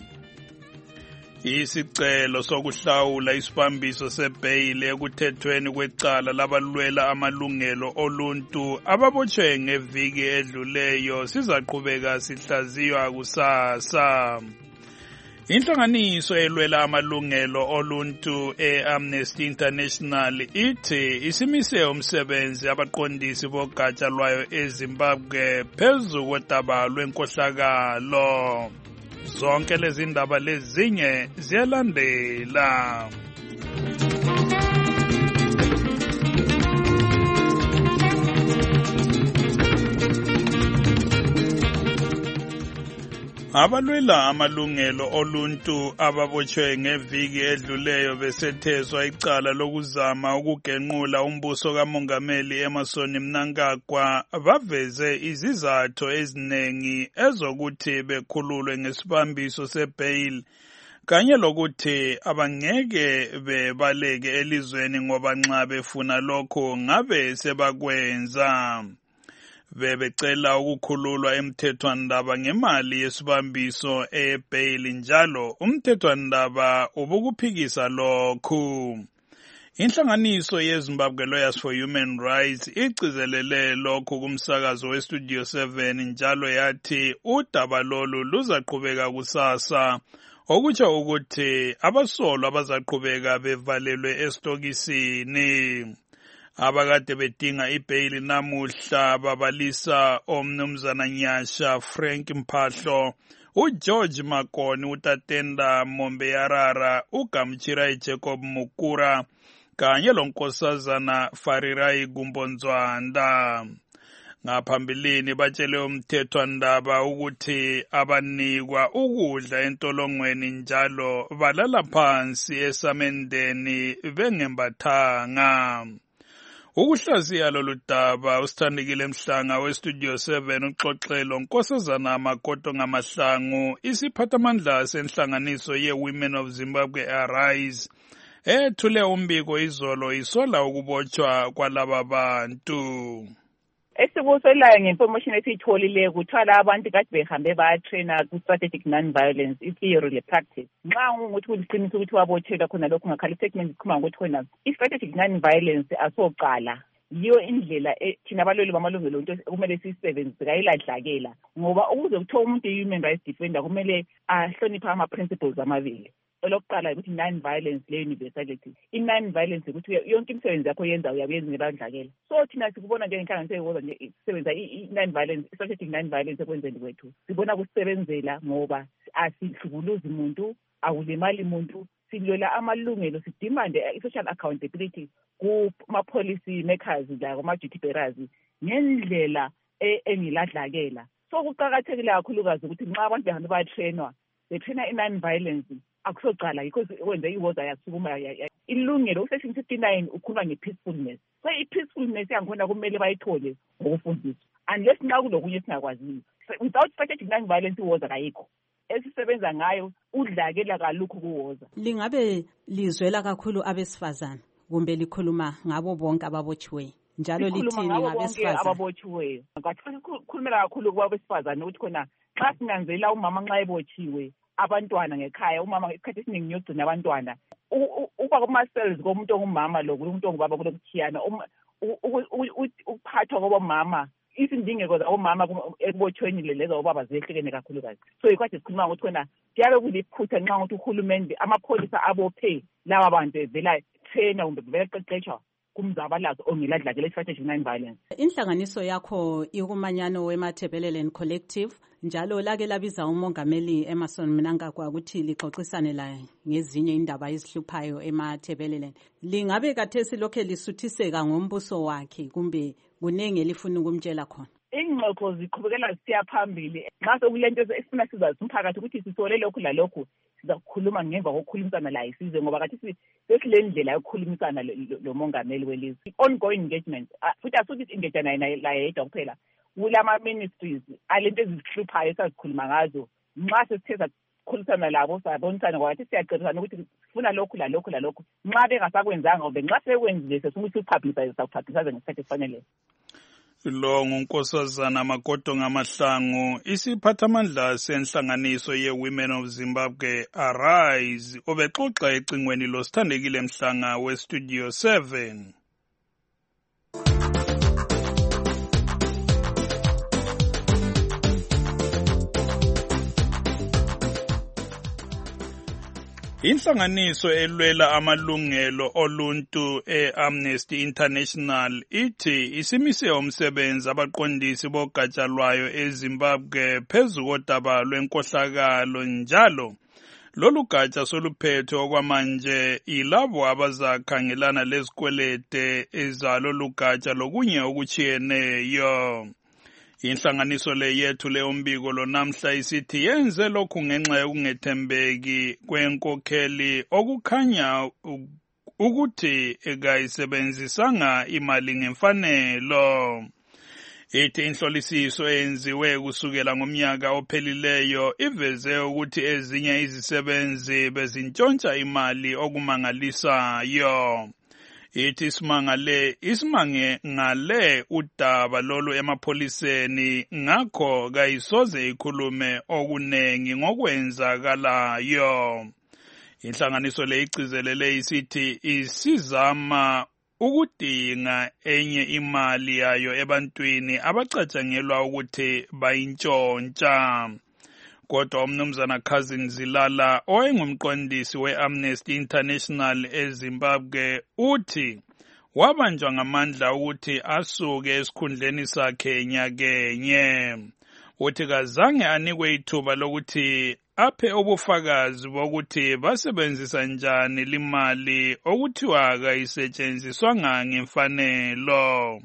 Isicelo sokuhlawula isibambiso sebheyili ekuthethweni kwecala labalwela amalungelo oluntu ababotshwe ngeviki edluleyo sizaqhubeka sihlaziywa kusasa. Inhlanganiso elwela amalungelo oluntu e-Amnesty International ithi isimise umsebenzi abaqondisi bogatsha lwayo eZimbabwe phezu kodaba lwenkohlakalo. Zonke lezi ndaba lezinye ziyalandela. Abalwela amalungelo oluntu ababotshwe ngeviki edluleyo besethezwa icala lokuzama ukugenqula umbuso kaMongameli Emmerson Mnangagwa baveze izizathu eziningi ezokuthi bekhululwe ngesibambiso sebheyili kanye lokuthi abangeke bebaleke elizweni ngoba nxa befuna lokho ngabe sebakwenza. Bebecela ukukhululwa emthethwandaba ngemali yesibambiso ebheyili njalo umthethwandaba ubukuphikisa lokhu. Inhlanganiso yeZimbabwe Lawyers for Human Rights igcizelele lokhu kumsakazo weStudio 7 njalo yathi udaba lolu luzaqhubeka kusasa, okutsho ukuthi abasolwa abazaqhubeka bevalelwe esitokisini. Abakade bedinga ibheyili namuhla babalisa omnumzana Nyasha Frank Mphahlo, uGeorge Makoni, uTatenda Mombeyarara, uGamchirai Jacob Mukura kanye lonkosazana Farirai Gumbonzwanda. Ngaphambilini batshele umthethwandaba ukuthi abanikwa ukudla entolongweni njalo balala phansi esamendeni bengembathanga. Ukuhlaziya lolu daba usithandikile Mhlanga weStudio 7 uxoxelo Nkosazana Makoto Ngamahlangu, isiphathamandla senhlanganiso ye-Women of Zimbabwe Arise, ethule umbiko izolo isola ukubotshwa kwalaba bantu. Esikuselayo nge-information esiyitholile kuthiwa abantu kade behambe bayatraina ku-strategic non-violence, i-theory le-practice. Nxa ungukuthi uliqiniso ukuthi wabotshelwa khona lokhu ngakhala i-statement sikhuluma ngokuthi khona i-strategic non-violence asoqala. Yiyo indlela thina abalweli bamalungelo oluntu kumele siyisebenzise kayiladlakela, ngoba ukuze kuthiwa umuntu i-human rights defender kumele ahloniphe ama-principles amabili. Elokuqala ukuthi non-violence le-universality. I-non-violence ukuthi yonke imisebenzi yakho yenza uyabenza ngelandlakela. So thina sikubona njengenhlanganiso eyoza nje isebenza i-non-violence, i-strategic non-violence ekwenzeni kwethu. Sibona kusebenzela ngoba asihlukuluzi umuntu, awulimali umuntu, silwela amalungelo, sidimande i-social accountability kuma-policy makers la kuma-duty bearers ngendlela engiladlakela. So kuqakathekile kakhulukazi ukuthi nxa abantu behambe bayatrainwa, betraina i-non-violence akusocala yikho wenze iwoza yasukuma ilungelo usection 59 ukhuluma nge-peacefulness. So i-peacefulness yangikhona kumele bayithole ngokufundiswa unless nxa kulokunye singakwaziyo. Without strategic non-violence iwoza kayikho. esisebenza ngayo udlakela kalukho kuwoza. Lingabe lizwela kakhulu abesifazane kumbe likhuluma ngabo bonke ababotshiweyo njalo lithini ngabesifazane ababotshiweyo? Khulumela kakhulu kwabesifazane ukuthi khona xa sinanzela umama nxa ebotshiwe abantwana ngekhaya, umama isikhathi esiningi uyogcina abantwana. Uba kuma-cells komuntu ongumama lo kumuntu ongubaba kulokuthiyana ukuphathwa kwabomama izindingeko zabomama ekubotshweni lezo obaba ziyehlukene kakhulukazi. So yikwathi sikhuluma ukuthi khona kuyabe kuliphutha nxa ukuthi uhulumende amapholisa abophe laba bantu evela trainer kumbe vele qeqeshwa kumzabalazo ongeladlakela i-strategic non-violence. Inhlanganiso yakho ikumanyano weMathebelelen Collective njalo lake labiza umongameli Emmerson Mnangagwa ukuthi lixoxisane laye ngezinye indaba ezihluphayo eMathebelelen. Lingabe kathesi lokho lisuthiseka ngombuso wakhe kumbe kunenge lifuna ukumtshela khona? Ingxoxo ziqhubekela zisiya phambili. Nxa sekulento esifuna sizazi umphakathi ukuthi sisole lokhu lalokhu sizakukhuluma ngemva kokukhulumisana laye size ngoba kathi sesile ndlela yokukhulumisana lo mongameli welizwe. Ongoing engagement futhi asuthi ingejana naye yedwa kuphela. Kulama ministries alento ezihluphayo sazikhuluma ngazo. Nxa sesithe sakhulumisana labo sabonisana kwathi siyaqinisana ukuthi sifuna lokhu lalokhu. Nxa bengasakwenzanga kumbe nxa sekwenzile sesifuna ukupublicize sakupublicize ngesikhathi esifanele. Lo ngunkosazana Magodo Ngamahlangu, isiphathamandla senhlanganiso ye-Women of Zimbabwe Arise, obexoxa ecingweni losithandekile Mhlanga weStudio 7. Inhlanganiso elwela amalungelo oluntu e-Amnesty International ithi isimise umsebenzi abaqondisi bogatsha lwayo eZimbabwe phezu kodaba lwenkohlakalo njalo lolu gatsha soluphethwe okwamanje ilabo abazakhangelana lezikwelede ezalolu gatsha lokunye okuchiyeneyo. Inhlanganiso le yethule umbiko lo namhla isithi yenze lokhu ngenxa yokungethembeki kwenkokheli okukhanya ukuthi ekayisebenzisanga imali ngemfanelo. Ithi inhlolisiso eyenziwe kusukela ngomnyaka ophelileyo iveze ukuthi ezinye izisebenzi bezintshontsha imali okumangalisayo. Ithi isimangale udaba lolu emapholiseni ngakho kayisoze ikhulume okunengi ngokwenzakalayo. Inhlanganiso le igcizelele isithi isizama ukudinga enye imali yayo ebantwini abacatshangelwa ukuthi bayintshontsha. Kodwa umnumzana Cousin Zilala owayengumqondisi we-Amnesty International eZimbabwe uthi wabanjwa ngamandla ukuthi asuke esikhundleni sakhe nyakenye. Uthi kazange anikwe ithuba lokuthi aphe ubufakazi bokuthi basebenzisa njani limali okuthiwa kayisetshenziswanga ngemfanelo.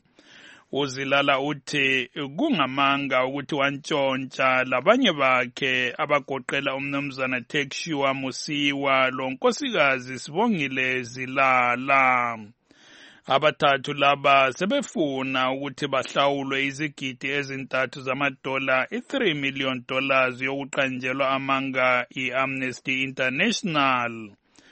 Uzilala uthi kungamanga ukuthi wantshontsha labanye bakhe abagoqela umnumzana Tekshiwa Musiwa lonkosikazi Sibongile Zilala. Abathathu laba sebefuna ukuthi bahlawulwe izigidi ezintathu zamadola $3 million yokuqanjelwa amanga i-Amnesty International.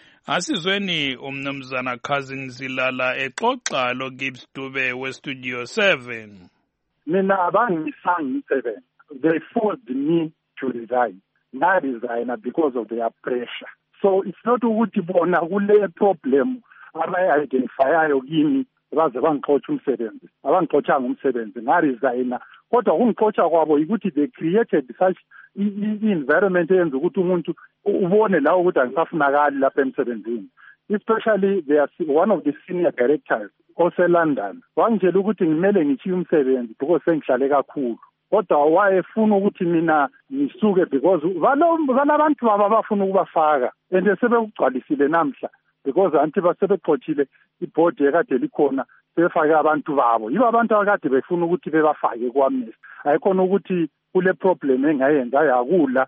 Asizweni umnumzana Cousin Zilala exoxa lo Gibbs Dube weStudio 7. Mina abangisangi 7. They forced me to resign. I resigned because of their pressure. So it's not ukuthi bona kule problem abayi-identifyayo kimi baze bangixotsha umsebenzi. Abangixotshanga umsebenzi, ngaresigna. Kodwa ukungixotsha kwabo ukuthi they created such i-environment eyenza ukuthi umuntu ubone la ukuthi angisafunakali lapha emsebenzini. Especially they are one of the senior directors ose-London. Wangitshela ukuthi ngimele ngichiye umsebenzi because sengihlale kakhulu. Kodwa wayefuna ukuthi mina ngisuke because balabantu baba bafuna ukubafaka and sebekugcwalisile namhla because anti basebexothile ibhodi ekade likhona sebefake abantu babo. Yibo abantu akade befuna ukuthi bebafake ku-Amnesty. Ayikhona ukuthi kule problem engayenza yakula.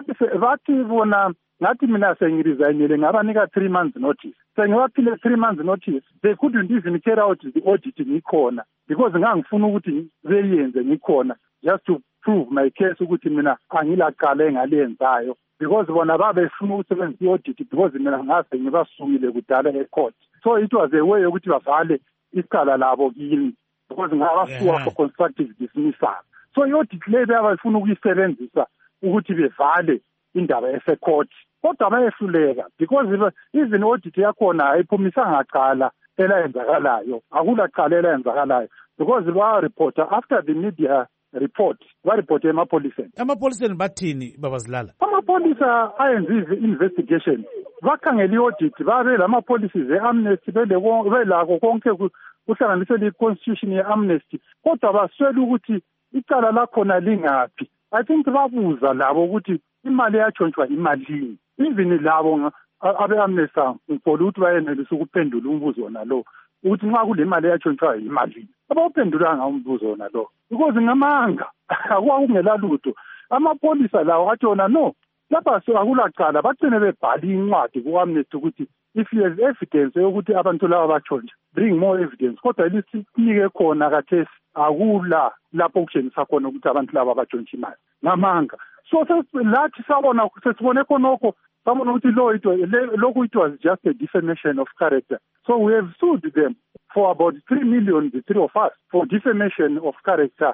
Bathi bona ngathi mina sengirizaynile ngabanika 3 months notice. Sengibaphile 3 months notice. They couldn't even carry out the audit ngikhona because ngangifuna ukuthi beyenze ngikhona just to prove my case ukuthi mina angilaqala engaliyenzayo because bona babefuna ukusebenzisa i-audit because mina ngase ngibasukile kudala e-court. So it was a way ukuthi bavale icala labo kimi because ngabasuka for constructive dismissal. So i-audit le bayafuna ukuyisebenzisa ukuthi bevale indaba ese-court. Kodwa bayehluleka because even audit yakhona ayiphumisanga cala elayenzakalayo, akulacala elayenzakalayo because ba-reporter after the media report ba-reporte emapoliseni bathini babazilala? Amapolisa ayenze investigation bakhangela i-audit babe lama-policies e-amnesty belako konke kuhlanganisela i-constitution ye-amnesty kodwa baswele ukuthi icala lakhona lingaphi. I think babuza labo ukuthi imali yatshontshwa imalini. Even labo abe-amnesty ngifole ukuthi bayenelisa ukuphendula umbuzo wona lo ukuthi nxa kule mali yatshontshwa imalini. Abawuphendulanga umbuzo wona lo because ngamanga akwakungela lutho. Amapolisa lawo athi wona no lapha akulacala bagcine bebhala incwadi ku-amnesty ukuthi if there is evidence yokuthi abantu laba batshontsha bring more evidence kodwa lisinike khona kathesi akula lapho okutshengisa khona ukuthi abantu laba batshontsha imali ngamanga. So lathi sabona sesibone khonokho sabona ukuthi lokhu it was just a defamation of character. So we have sued them for about 3 million, the three of us, for defamation of character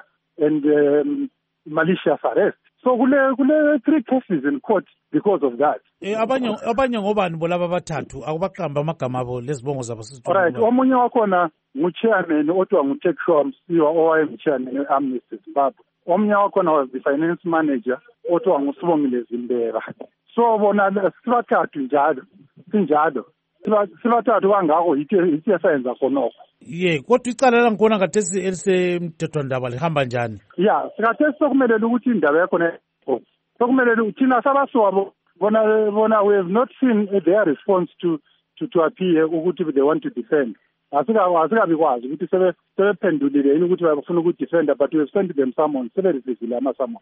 and malicious arrest. So kule 3 cases in court because of that. Abanye ngobani bolaba bathathu akubaqamba amagama abo lezibongo zabo sizithu. Alright, omunye wakhona ngu-chairman othiwa ngu-Tekshwa Msiwa owayengu-chairman we-Amnesty Zimbabwe. Omunye wakhona was the finance manager othiwa nguSibongile Zimbera. So bona sibathathu njalo sinjalo sibathathu kangako yithi yasayenza khonokho. Kodwa icala langkhona kathesi elisemthethwandaba lihamba njani? Sikathesi sokumelele ukuthi indaba yakhona sokumelele thina sabasuwabo bona we have not seen their response to appear ukuthi they want to defend. Asikabi kwazi ukuthi sebephendulile yini ukuthi bafuna ukudefenda but we have sent them summons seberisizile ama-summons.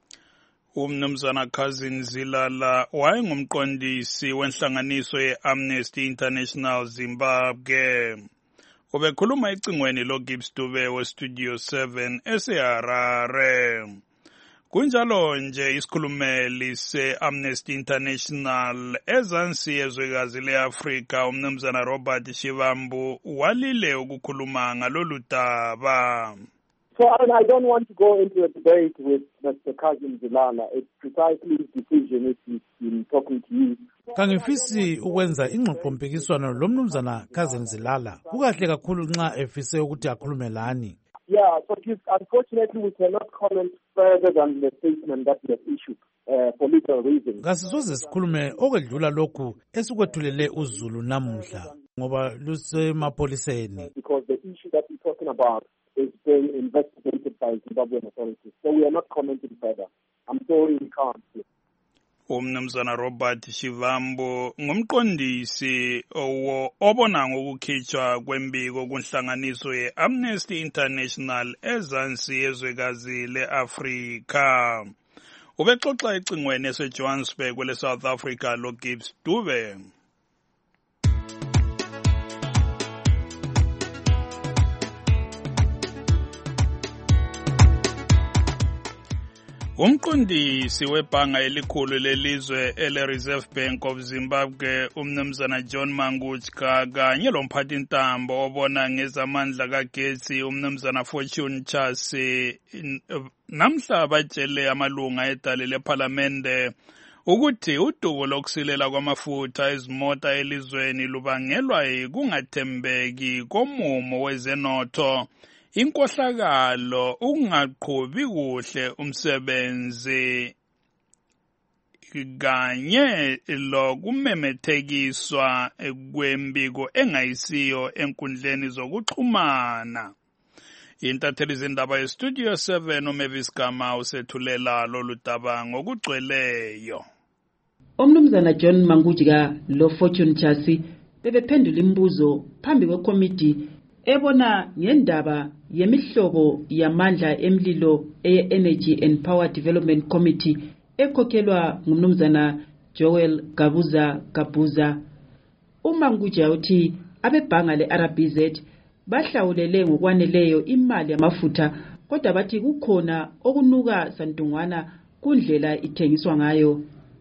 Umnumzana Cousin Zilala wayengumqondisi wenhlanganiso ye-Amnesty International Zimbabwe. Ubekhuluma ecingweni loGibbs Dube weStudio 7 eseHarare. Kunjalo nje isikhulumeli se-Amnesty International ezansi yezwekazi le-Afrika umnumzana Robert Shivambu walile ukukhuluma ngalolu daba. So I don't want to go into a debate with Mr. Cousin Zilala. It's precisely his decision if he's been talking to you. Kangifisi ukwenza ingxoxompikiswano lomnumzana Cousin Zilala. Kukahle kakhulu nxa efise ukuthi akhulume lani. Yeah, so unfortunately we cannot comment further than the statement that we have issued for legal reasons. Kasisoze sikhulume okwedlula lokhu esikwethulele uZulu namuhla ngoba lusemapoliseni. Because the issue that we're talking about is being investigated by Zimbabwean authorities. So we are not commenting further. I'm sorry we can't. Umnumzana Robert Shivambu ngumqondisi obona ngokukhitshwa kwembiko kunhlanganiso ye-Amnesty International ezansi yezwekazi le-Afrika. Ubexoxa ecingweni eseJohannesburg le-South Africa loGibbs Dube. Umqondisi webhanga elikhulu lelizwe ele-Reserve Bank of Zimbabwe umnumzana John Mangutska kanye lomphathintambo obona ngezamandla kagetsi umnumzana Fortune Chasi namhla batshele amalunga edale lephalamende ukuthi udubo lokusilela kwamafutha ezimota elizweni lubangelwa yikungathembeki komumo wezenotho, inkohlakalo, ukungaqhubi kuhle umsebenzi kanye lokumemethekiswa kwembiko engayisiyo enkundleni zokuxhumana. Intatheli zindaba yeStudio 7 uMavis Gama usethulela lolu daba ngokugcweleyo. Umnumzana John Mangutska lo Fortune Chasi bebephendula imibuzo phambi kwekomiti ebona ngendaba yemihlobo yamandla emlilo e-Energy and Power Development Committee ekhokhelwa ngumnumzana Joel Gabuza. UMangutska uthi abebhanga le-RBZ bahlawulele ngokwaneleyo imali yamafutha kodwa bathi kukhona okunuka santungwana kundlela ithengiswa ngayo.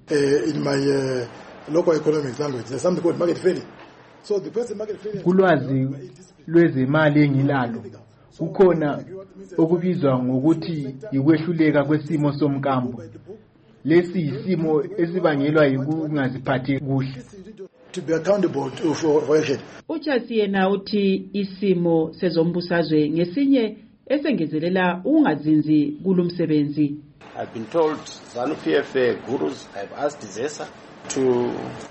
In my local economic language there's something called market failure. So the person market failure kulwazi lwezemali engilalo kukhona okubizwa ngokuthi ikwehluleka kwesimo somkambo. Lesi isimo esibangelwa yikungaziphathi kuhle. To be accountable for action. Uchasi yena uthi isimo sezombusazwe ngesinye esengezelela ukungazinzi kulumsebenzi. I've been told ZANU-PF gurus have asked ZESA to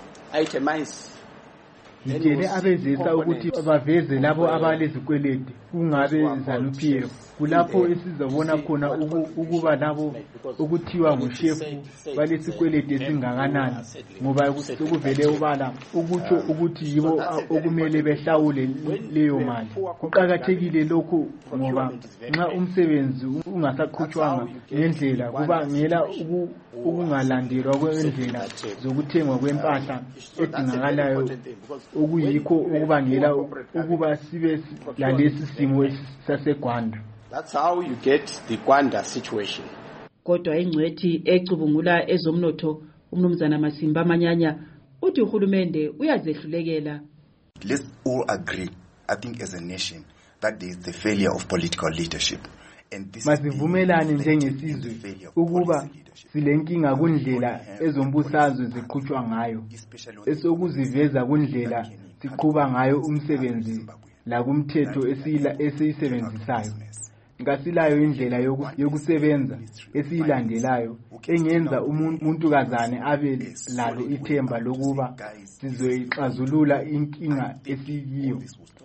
itemize. Ngitshele abezesa ukuthi baveze labo abalezikweleti kungabe ZANU-PF kulapho esizobona khona ukuba labo ukuthiwa ngushefu balesikweleti esingakanani ngoba sekuvele ubala ukutsho ukuthi yibo okumele behlawule leyo mali. Kuqakathekile lokho ngoba nxa umsebenzi ungasaqhutshwanga ngendlela kubangela ukungalandelwa kwendlela zokuthengwa kwempahla edingakalayo okuyikho okubangela ukuba sibe lalesi simo saseGwanda. That's how you get the Gwanda situation. Kodwa ingcwethi ecubungula ezomnotho umnumzana Masimba Manyanya uthi uhulumende uyazehlulekela. Let's all agree, I think as a nation, that there is the failure of political leadership. Masivumelane njengesizwe ukuba silenkinga kundlela ezombusazwe ziqhutshwa ngayo esokuziveza kundlela siqhuba ngayo umsebenzi la kumthetho esiyisebenzisayo. Ngasilayo indlela yokusebenza esiyilandelayo engenza umuntukazane abe lalo ithemba lokuba sizoyixazulula inkinga esiyiyo.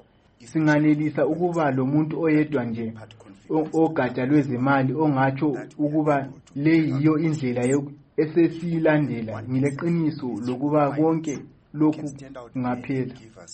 Singanelisa ukuba lo muntu oyedwa nje ogatsha lwezemali ongatsho ukuba le yiyo indlela esesiyilandela. Ngileqiniso lokuba konke lokhu kungaphela.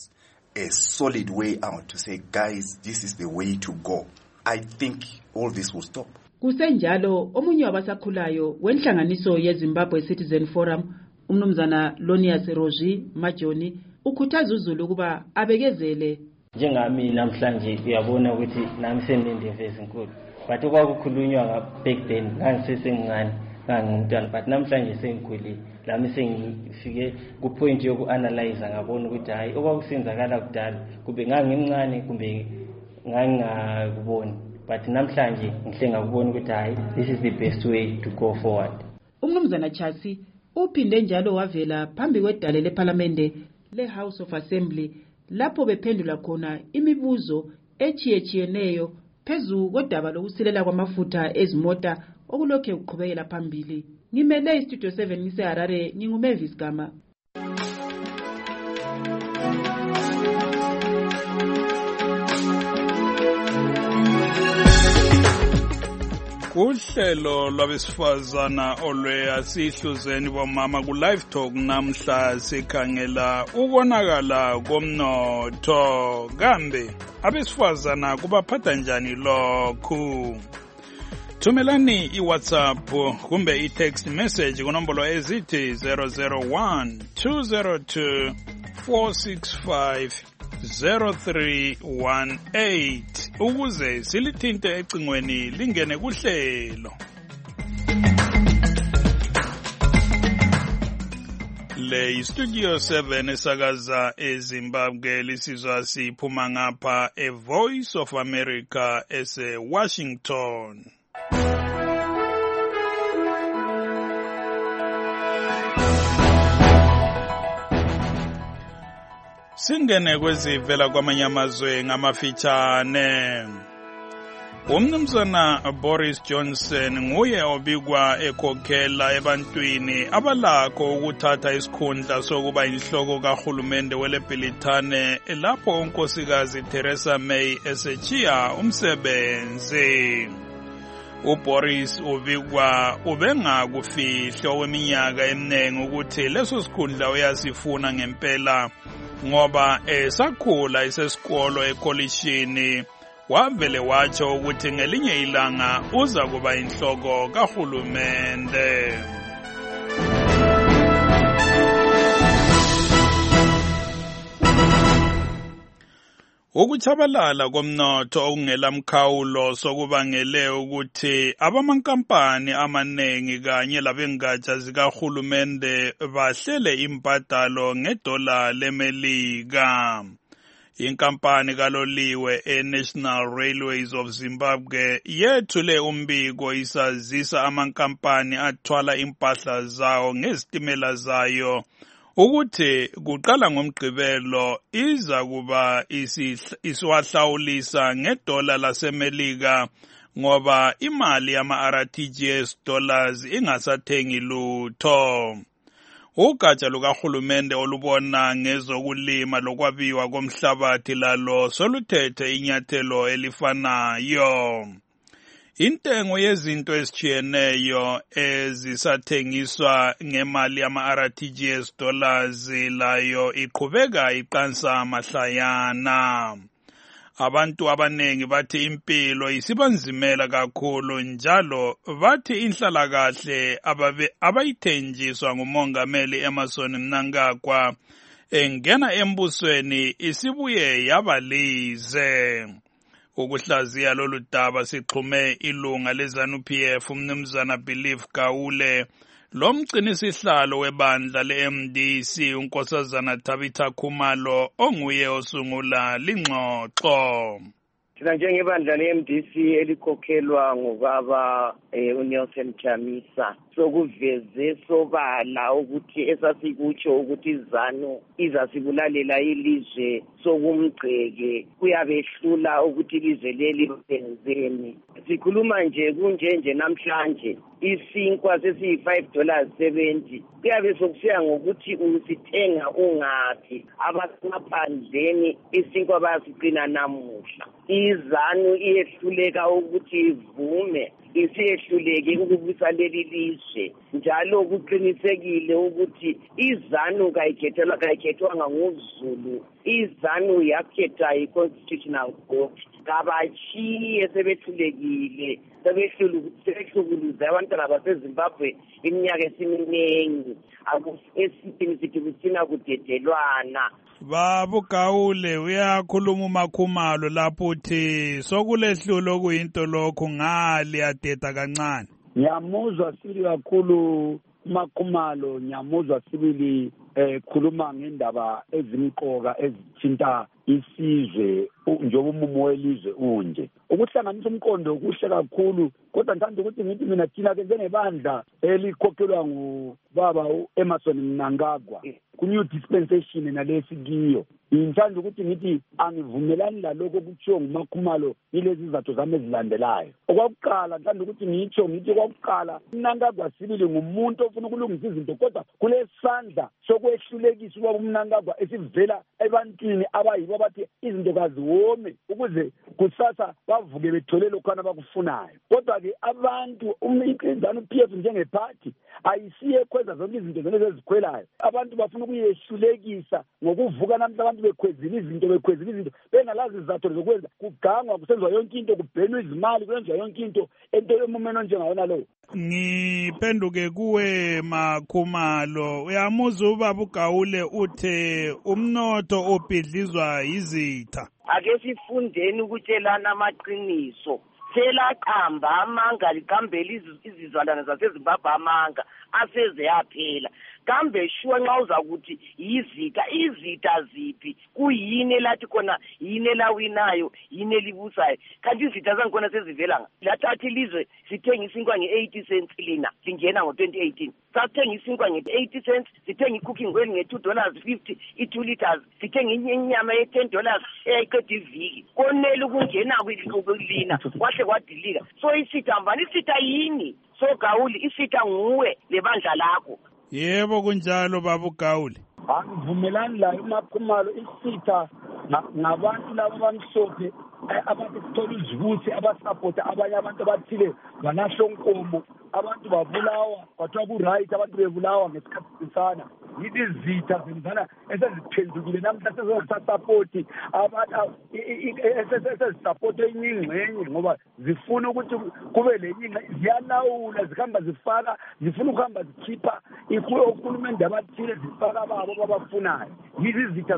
A solid way out to say, guys, this is the way to go. I think all this will stop. Kusenjalo omunye wabasakhulayo wenhlanganiso yeZimbabwe Citizen Forum umnumzana Lonias Roji Majoni ukhuthaza uZulu ukuba abekezele. Njengami namhlanje uyabona ukuthi nami senendeve ezinkulu but okwakukhulunywa back then ngangisesemncane ngangumntwana but namhlanje sengikhulile lami sengifike ku point yokuanalyze ngabona ukuthi hayi okwakusenzakala kudala kube ngangimncane kumbe ngangakuboni but namhlanje ngihlenga kubona ukuthi hayi this is the best way to go forward. Umnumzana Chasi uphinde njalo wavela phambi kwedale leParliamente leHouse of Assembly lapho bephendula khona imibuzo echiyetshiyeneyo phezu kodaba lokusilela kwamafutha ezimota okulokhe kuqhubekela phambili. Ngimele iStudio 7 ngiseHarare nginguMavis Gama. Uhlelo lwabesifazana olweyasihluzeni bomama ku Live Talk namhla sikhangela ukonakala komnotho kambe abesifazana kubaphatha njani lokhu. Thumelani iWhatsApp kumbe i-text message kunombolo ezithi 001 202 465 0318 ukuze silithinte ecingweni lingene kuhlelo. Le Studio 7 esakaza eZimbabwe lisizwa siphuma ngapha eVoice of America ese-Washington. Singene kwezivela kwamanye amazwe ngamafitshane. Umnumzana Boris Johnson nguye obikwa ekhokhela ebantwini abalakho ukuthatha isikhundla sokuba inhloko kahulumende weLebhilithane lapho unkosikazi Theresa May esechiya umsebenzi. uBoris ubikwa ubengakufihlo weminyaka eminingi ukuthi leso sikhundla uyasifuna ngempela ngoba esakhula isesikolo ekolishini wavele watsho ukuthi ngelinye ilanga uza kuba inhloko kahulumende. Ukuchabalala komnotho okungela mkhawulo sokubangele ukuthi abamankampani amanengi kanye labengatsha zikahulumende bahlele imbadalo ngedola lemelika. Inkampani kaloliwe e-National Railways of Zimbabwe yethule umbiko isazisa amankampani athwala impahla zawo ngezitimela zayo ukuthi kuqala ngoMgqibelo iza kuba isiwahlawulisa ngedola lasemelika ngoba imali yama-RTGS dollars ingasathengi lutho. Ugatsha lukahulumende olubona ngezokulima lokwabiwa komhlabathi lalo soluthethe inyathelo elifanayo. Intengo yezinto ezitshiyeneyo ezisathengiswa ngemali yama-RTGS dollars layo iqhubeka iqansa mahlayana. Abantu abanengi bathi impilo isibanzimela kakhulu njalo bathi inhlalakahle abayithenjiswa ngumongameli Emmerson Mnangagwa engena embusweni isibuye yabalize. Ukuhlaziya lolu daba sixhume ilunga leZANU-PF umnumzana Belief Gawule lomgcinisihlalo webandla le-MDC unkosazana Tabitha Khumalo onguye osungula lingxoxo. Thina njengebandla le-MDC elikhokhelwa ngubaba uNelson Chamisa sokuveze sobala ukuthi esasikutsho ukuthi iZANU izasibulalela ilizwe sokumgceke kuyabehlula ukuthi ilizwe leli benzeni. Sikhuluma nje kunje namhlanje isinkwa sesiyi$5.70 kuyabe sokusiya ngokuthi usithenga ungaphi. Abasemaphandleni isinkwa bayasiqina namuhla. iZANU iyehluleka ukuthi ivume isiyehluleke ukubusa leli lizwe njalo kuqinisekile ukuthi iZANU kayikhethwanga nguzulu. iZANU yakhetha i-Constitutional Court kabachiye sebehlulekile sebehlukuluza abantwana baseZimbabwe iminyaka esiminengi esithini sithi kusina kudedelwana. Babu Gawule uyakhuluma uMakhumalo lapho uthi sokulehlulo kuyinto lokho ngali adeda kancane. Ngiyamuzwa sibili kakhulu uMakhumalo, ngiyamuzwa sibili khuluma ngendaba ezimqoka ezithinta isizwe njengoba umumo welizwe unje. Ukuhlanganisa umqondo kuhle kakhulu, kodwa ngithanda ukuthi ngithi mina thina ke njengebandla elikhokhelwa ngubaba uEmmerson Mnangagwa ku-new dispensation nalesi kiyo, ngithanda ukuthi ngithi angivumelani lalokho kuthiwa nguMakhumalo yilezi izathu zami ezilandelayo. Okwakuqala ngithanda ukuthi ngithi okwakuqala uMnangagwa sibili ngumuntu ofuna ukulungisa izinto, kodwa kulesandla sokwehlulekisa ubaba uMnangagwa esivela ebantwini abayibo bathi izinto kaziwome ukuze kusasa bavuke bethole lokhana bakufunayo. Kodwa-ke abantu iZANU-PF njengephathi ayisiye khweza zonke izinto zonke ezikhwelayo. Abantu bafuna ukuyehlulekisa ngokuvuka namhla abantu bekhwezile izinto bengalazi izathu zokwenza, kugangwa kusenziwa yonke into, kubhenwa izimali, kwenziwa yonke into emumeni onjengawona lowo. Ngiphenduke kuwe Makhumalo, uyamuzwa ubaba uGawule uthe umnotho obhidlizwa yizitha. Ake sifundeni ukutshelana amaqiniso. Selaqamba amanga liqambela izizalwane zaseZimbabwe amanga aseze yaphela. Kambe shuwa nxa uzakuthi izitha ziphi, kuyini elathi khona yini elawinayo yini elibusayo, kanti izitha zangikhona sezivela lathathi ilizwe sithenga isinkwa nge-80 cents lina lingena ngo-2018 sathenga isinkwa nge-80 cents, sithenga i-cooking oil nge$2.50 i2 liters, sithenga inyama ye$10 eyayiqeda iviki. Konele ukungena kulina kwahle kwadilika. So isitha mbani? Isitha yini? So Gawule, isitha nguwe lebandla lakho. Yebo kunjalo baba uGawule. Angivumelani la uMakhumalo, isitha ngabantu laba bamhlophe abantu kuthola izibuthi abasapota abanye abantu abathile banahlonkomo, abantu babulawa kwathiwa ku-right, abantu bebulawa ngesikhathi sisana. izitha zimfana eseziphendukile namhla sezosasapoti esezisapoti enye ingxenye ngoba zifuna ukuthi kube lenye ingxenye ziyalawula zihamba zifuna ukuhamba zikhipha uhulumende abathile zifaka ababo babafunayo izitha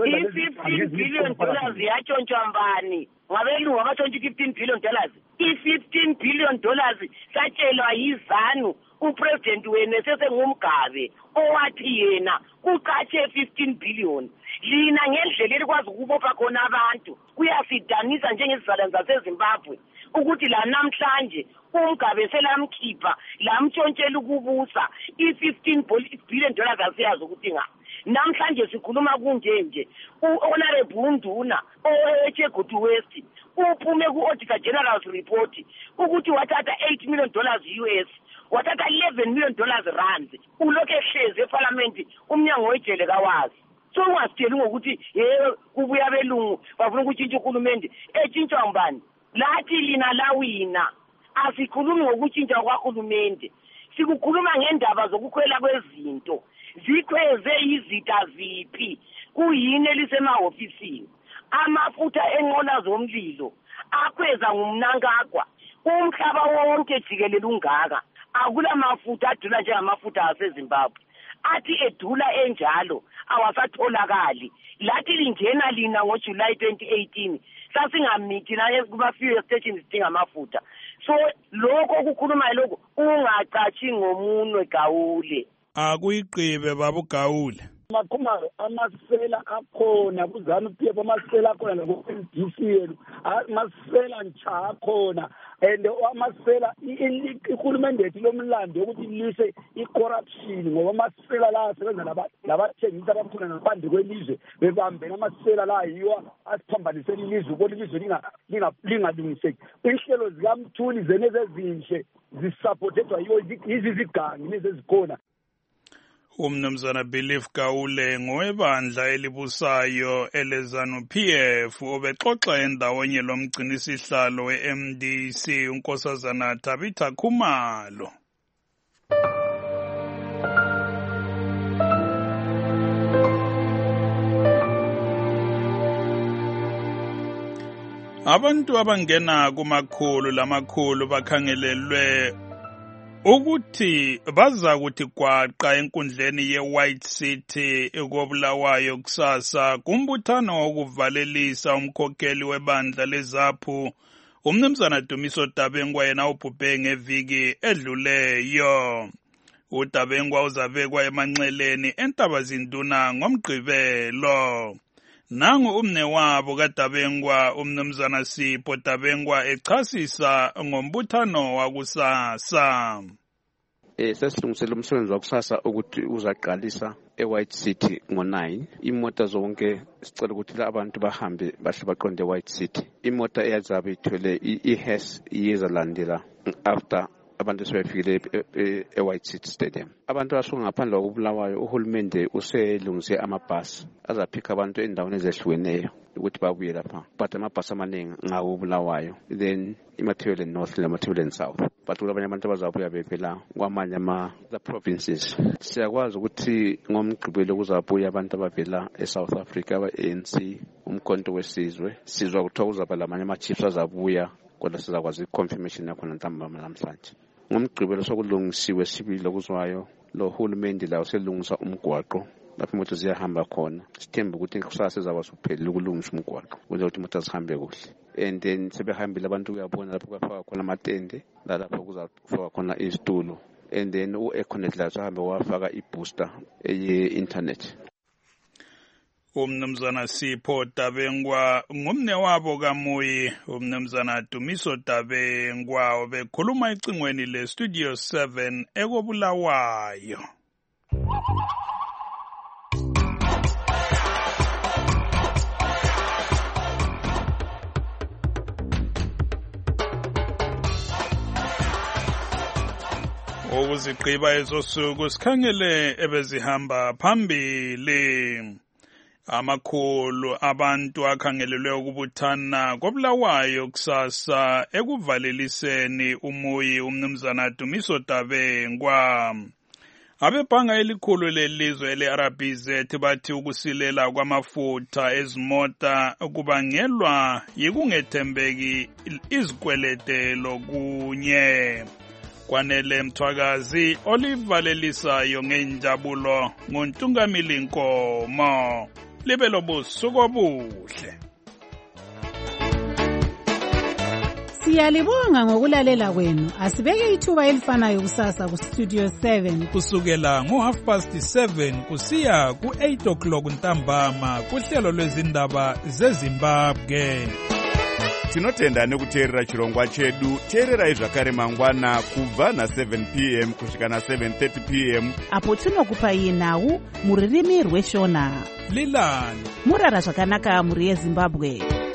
i-$15 billion yatshontshwa mbani ngabelungu abatshontsha i-$15 billion i-$15 billion satshelwa yizanu upresident wena sesengumgabe owathi yena kuqatshe 15 billion lina ngendlela elikwazi ukubopha khona abantu kuyasidanisa njengezizalwane zaseZimbabwe ukuthi la namhlanje umgabe selamkhipha lamtshontshela ukubusa i-$15 billion asiyazi ukuthi nga namhlanje sikhuluma kunjenje u-honorable Unduna oweChegutu West uphume ku-Auditor General's report ukuthi wathatha $8 million US wathatha $11 million rands ulokhu ehlezi eParliament umnyango wejele kawazi so ungasitsheli ngokuthi kubuya abelungu bafuna ukutshintsha uhulumende etshintshwa mbani lathi lina lawina asikhulumi ngokutshintsha kwahulumende sikukhuluma ngendaba zokukhwela kwezinto zikhweze izitha ziphi kuyini elisemahofisini amafutha enqola zomlilo akhweza ngumnankagwa umhlaba wonke jikelele ungaka akula mafutha adula njengamafutha aseZimbabwe athi edula enjalo awasatholakali lathi lingena lina ngoJuly 2018 sasingamithi naye kuma-fuel stations sidinga amafutha so lokho okukhuluma lokho ungaqatshi ngomunwe Gawule akuyiqibe baba uGawule Makhumalo amasela akhona kuZANU-PF amasela akhona naku-MDC yenu amasela ntsha akhona and amasela ihulumende yethu lomlando ukuthi lise i-corruption ngoba amasela la asebenza labathengisi abakhona ngaphandle kwelizwe bebambene amasela la yiwo asiphambanisela ilizwe ukuthi ilizwe lingalungiseki inhlelo zikaMthuli zenezezinhle zisupportedwa yiwo izigangi lezi ezikhona Umnumzana Belief Gawule ngowebandla elibusayo eleZANU-PF obexoxa endawonye lomgcinisihlalo we-MDC unkosazana Tabitha Khumalo. Abantu abangena kumakhulu lamakhulu bakhangelelwe ukuthi baza kuthi gwaqa enkundleni ye-White City ekobulawayo kusasa kumbuthano wokuvalelisa umkhokheli webandla leZAPU umnumzana Dumiso Dabengwa yena ubhubhe ngeviki edluleyo. uDabengwa uzabekwa emanxeleni eNtabazinduna ngomgqibelo. Nangu umnewabo kaDabengwa umnumzana Sipho Dabengwa echasisa ngombuthano wakusasa. Sesilungisela umsebenzi wakusasa ukuthi uzaqalisa eWhite City ngo-9. Imota zonke sicela ukuthi abantu bahambe bahle baqonde eWhite City. Imota eyazabe ithwele i-Hess iyezalandela after abantu sebefikile eWhite City Stadium. Abantu abasuka ngaphandle kokubulawayo uhulumende uselungise amabhasi azaphika abantu endaweni ezehlukeneyo ukuthi babuye lapha but amabhasi amaningi ngakubulawayo then iMathebele North leMathebele South but kulabanye abantu abazabuya bevela kwamanye the provinces. Siyakwazi ukuthi ngomgqibelo kuzabuya abantu abavela eSouth Africa aba-ANC umkhonto wesizwe sizwa kuthiwa kuzaba lamanye ama-chiefs azabuya kodwa sizakwazi i-confirmation yakhona ntambama namhlanje. Ngomgqibelo sokulungisiwe sibili okuzwayo lo hulumende la uselungisa umgwaqo lapho imoto ziyahamba khona. Sithemba ukuthi kusasa sizakwazi ukuphelele ukulungisa umgwaqo ukuze ukuthi imoto zihambe kuhle. And then sebehambile abantu kuyabona lapho kufaka khona amatende lapho kuzafaka khona izitulo and then u-Econet la uhambe wafaka i-booster ye-internet. Umnumzana Sipho Dabengwa ngumnewabo kaMuyi umnumzana Dumiso Dabengwa obekhuluma ecingweni le-Studio 7 ekobulawayo. Ukuzigqiba ezosuku sikhangele ebezihamba phambili. Amakhulu abantu akhangelelwe ukubuthana kobulawayo kusasa ekuvaleliseni umuyi umnumzana Dumiso Dabengwa. Abebhanga elikhulu lelizwe le-RBZ bathi ukusilela kwamafutha ezimota kubangelwa yikungethembeki izikweletelo kunye. Kwanele Mthwakazi olivalelisayo ngenjabulo nguNtungamili Nkomo. Libe lobusuku obuhle. Siyalibonga ngokulalela kwenu. Asibeke ithuba elifanayo kusasa ku Studio 7 kusukela ngo7:30 kusiya ku8:00 ntambama kuhlelo lwezindaba zeZimbabwe. Tinotenda nekuteerera chirongwa chedu. Teererai zvakare mangwana kubva na7 p.m. kusvika na7:30 p.m. apo tinokupai nhau muririmi rweShona. Lilani murara zvakanaka muri yeZimbabwe.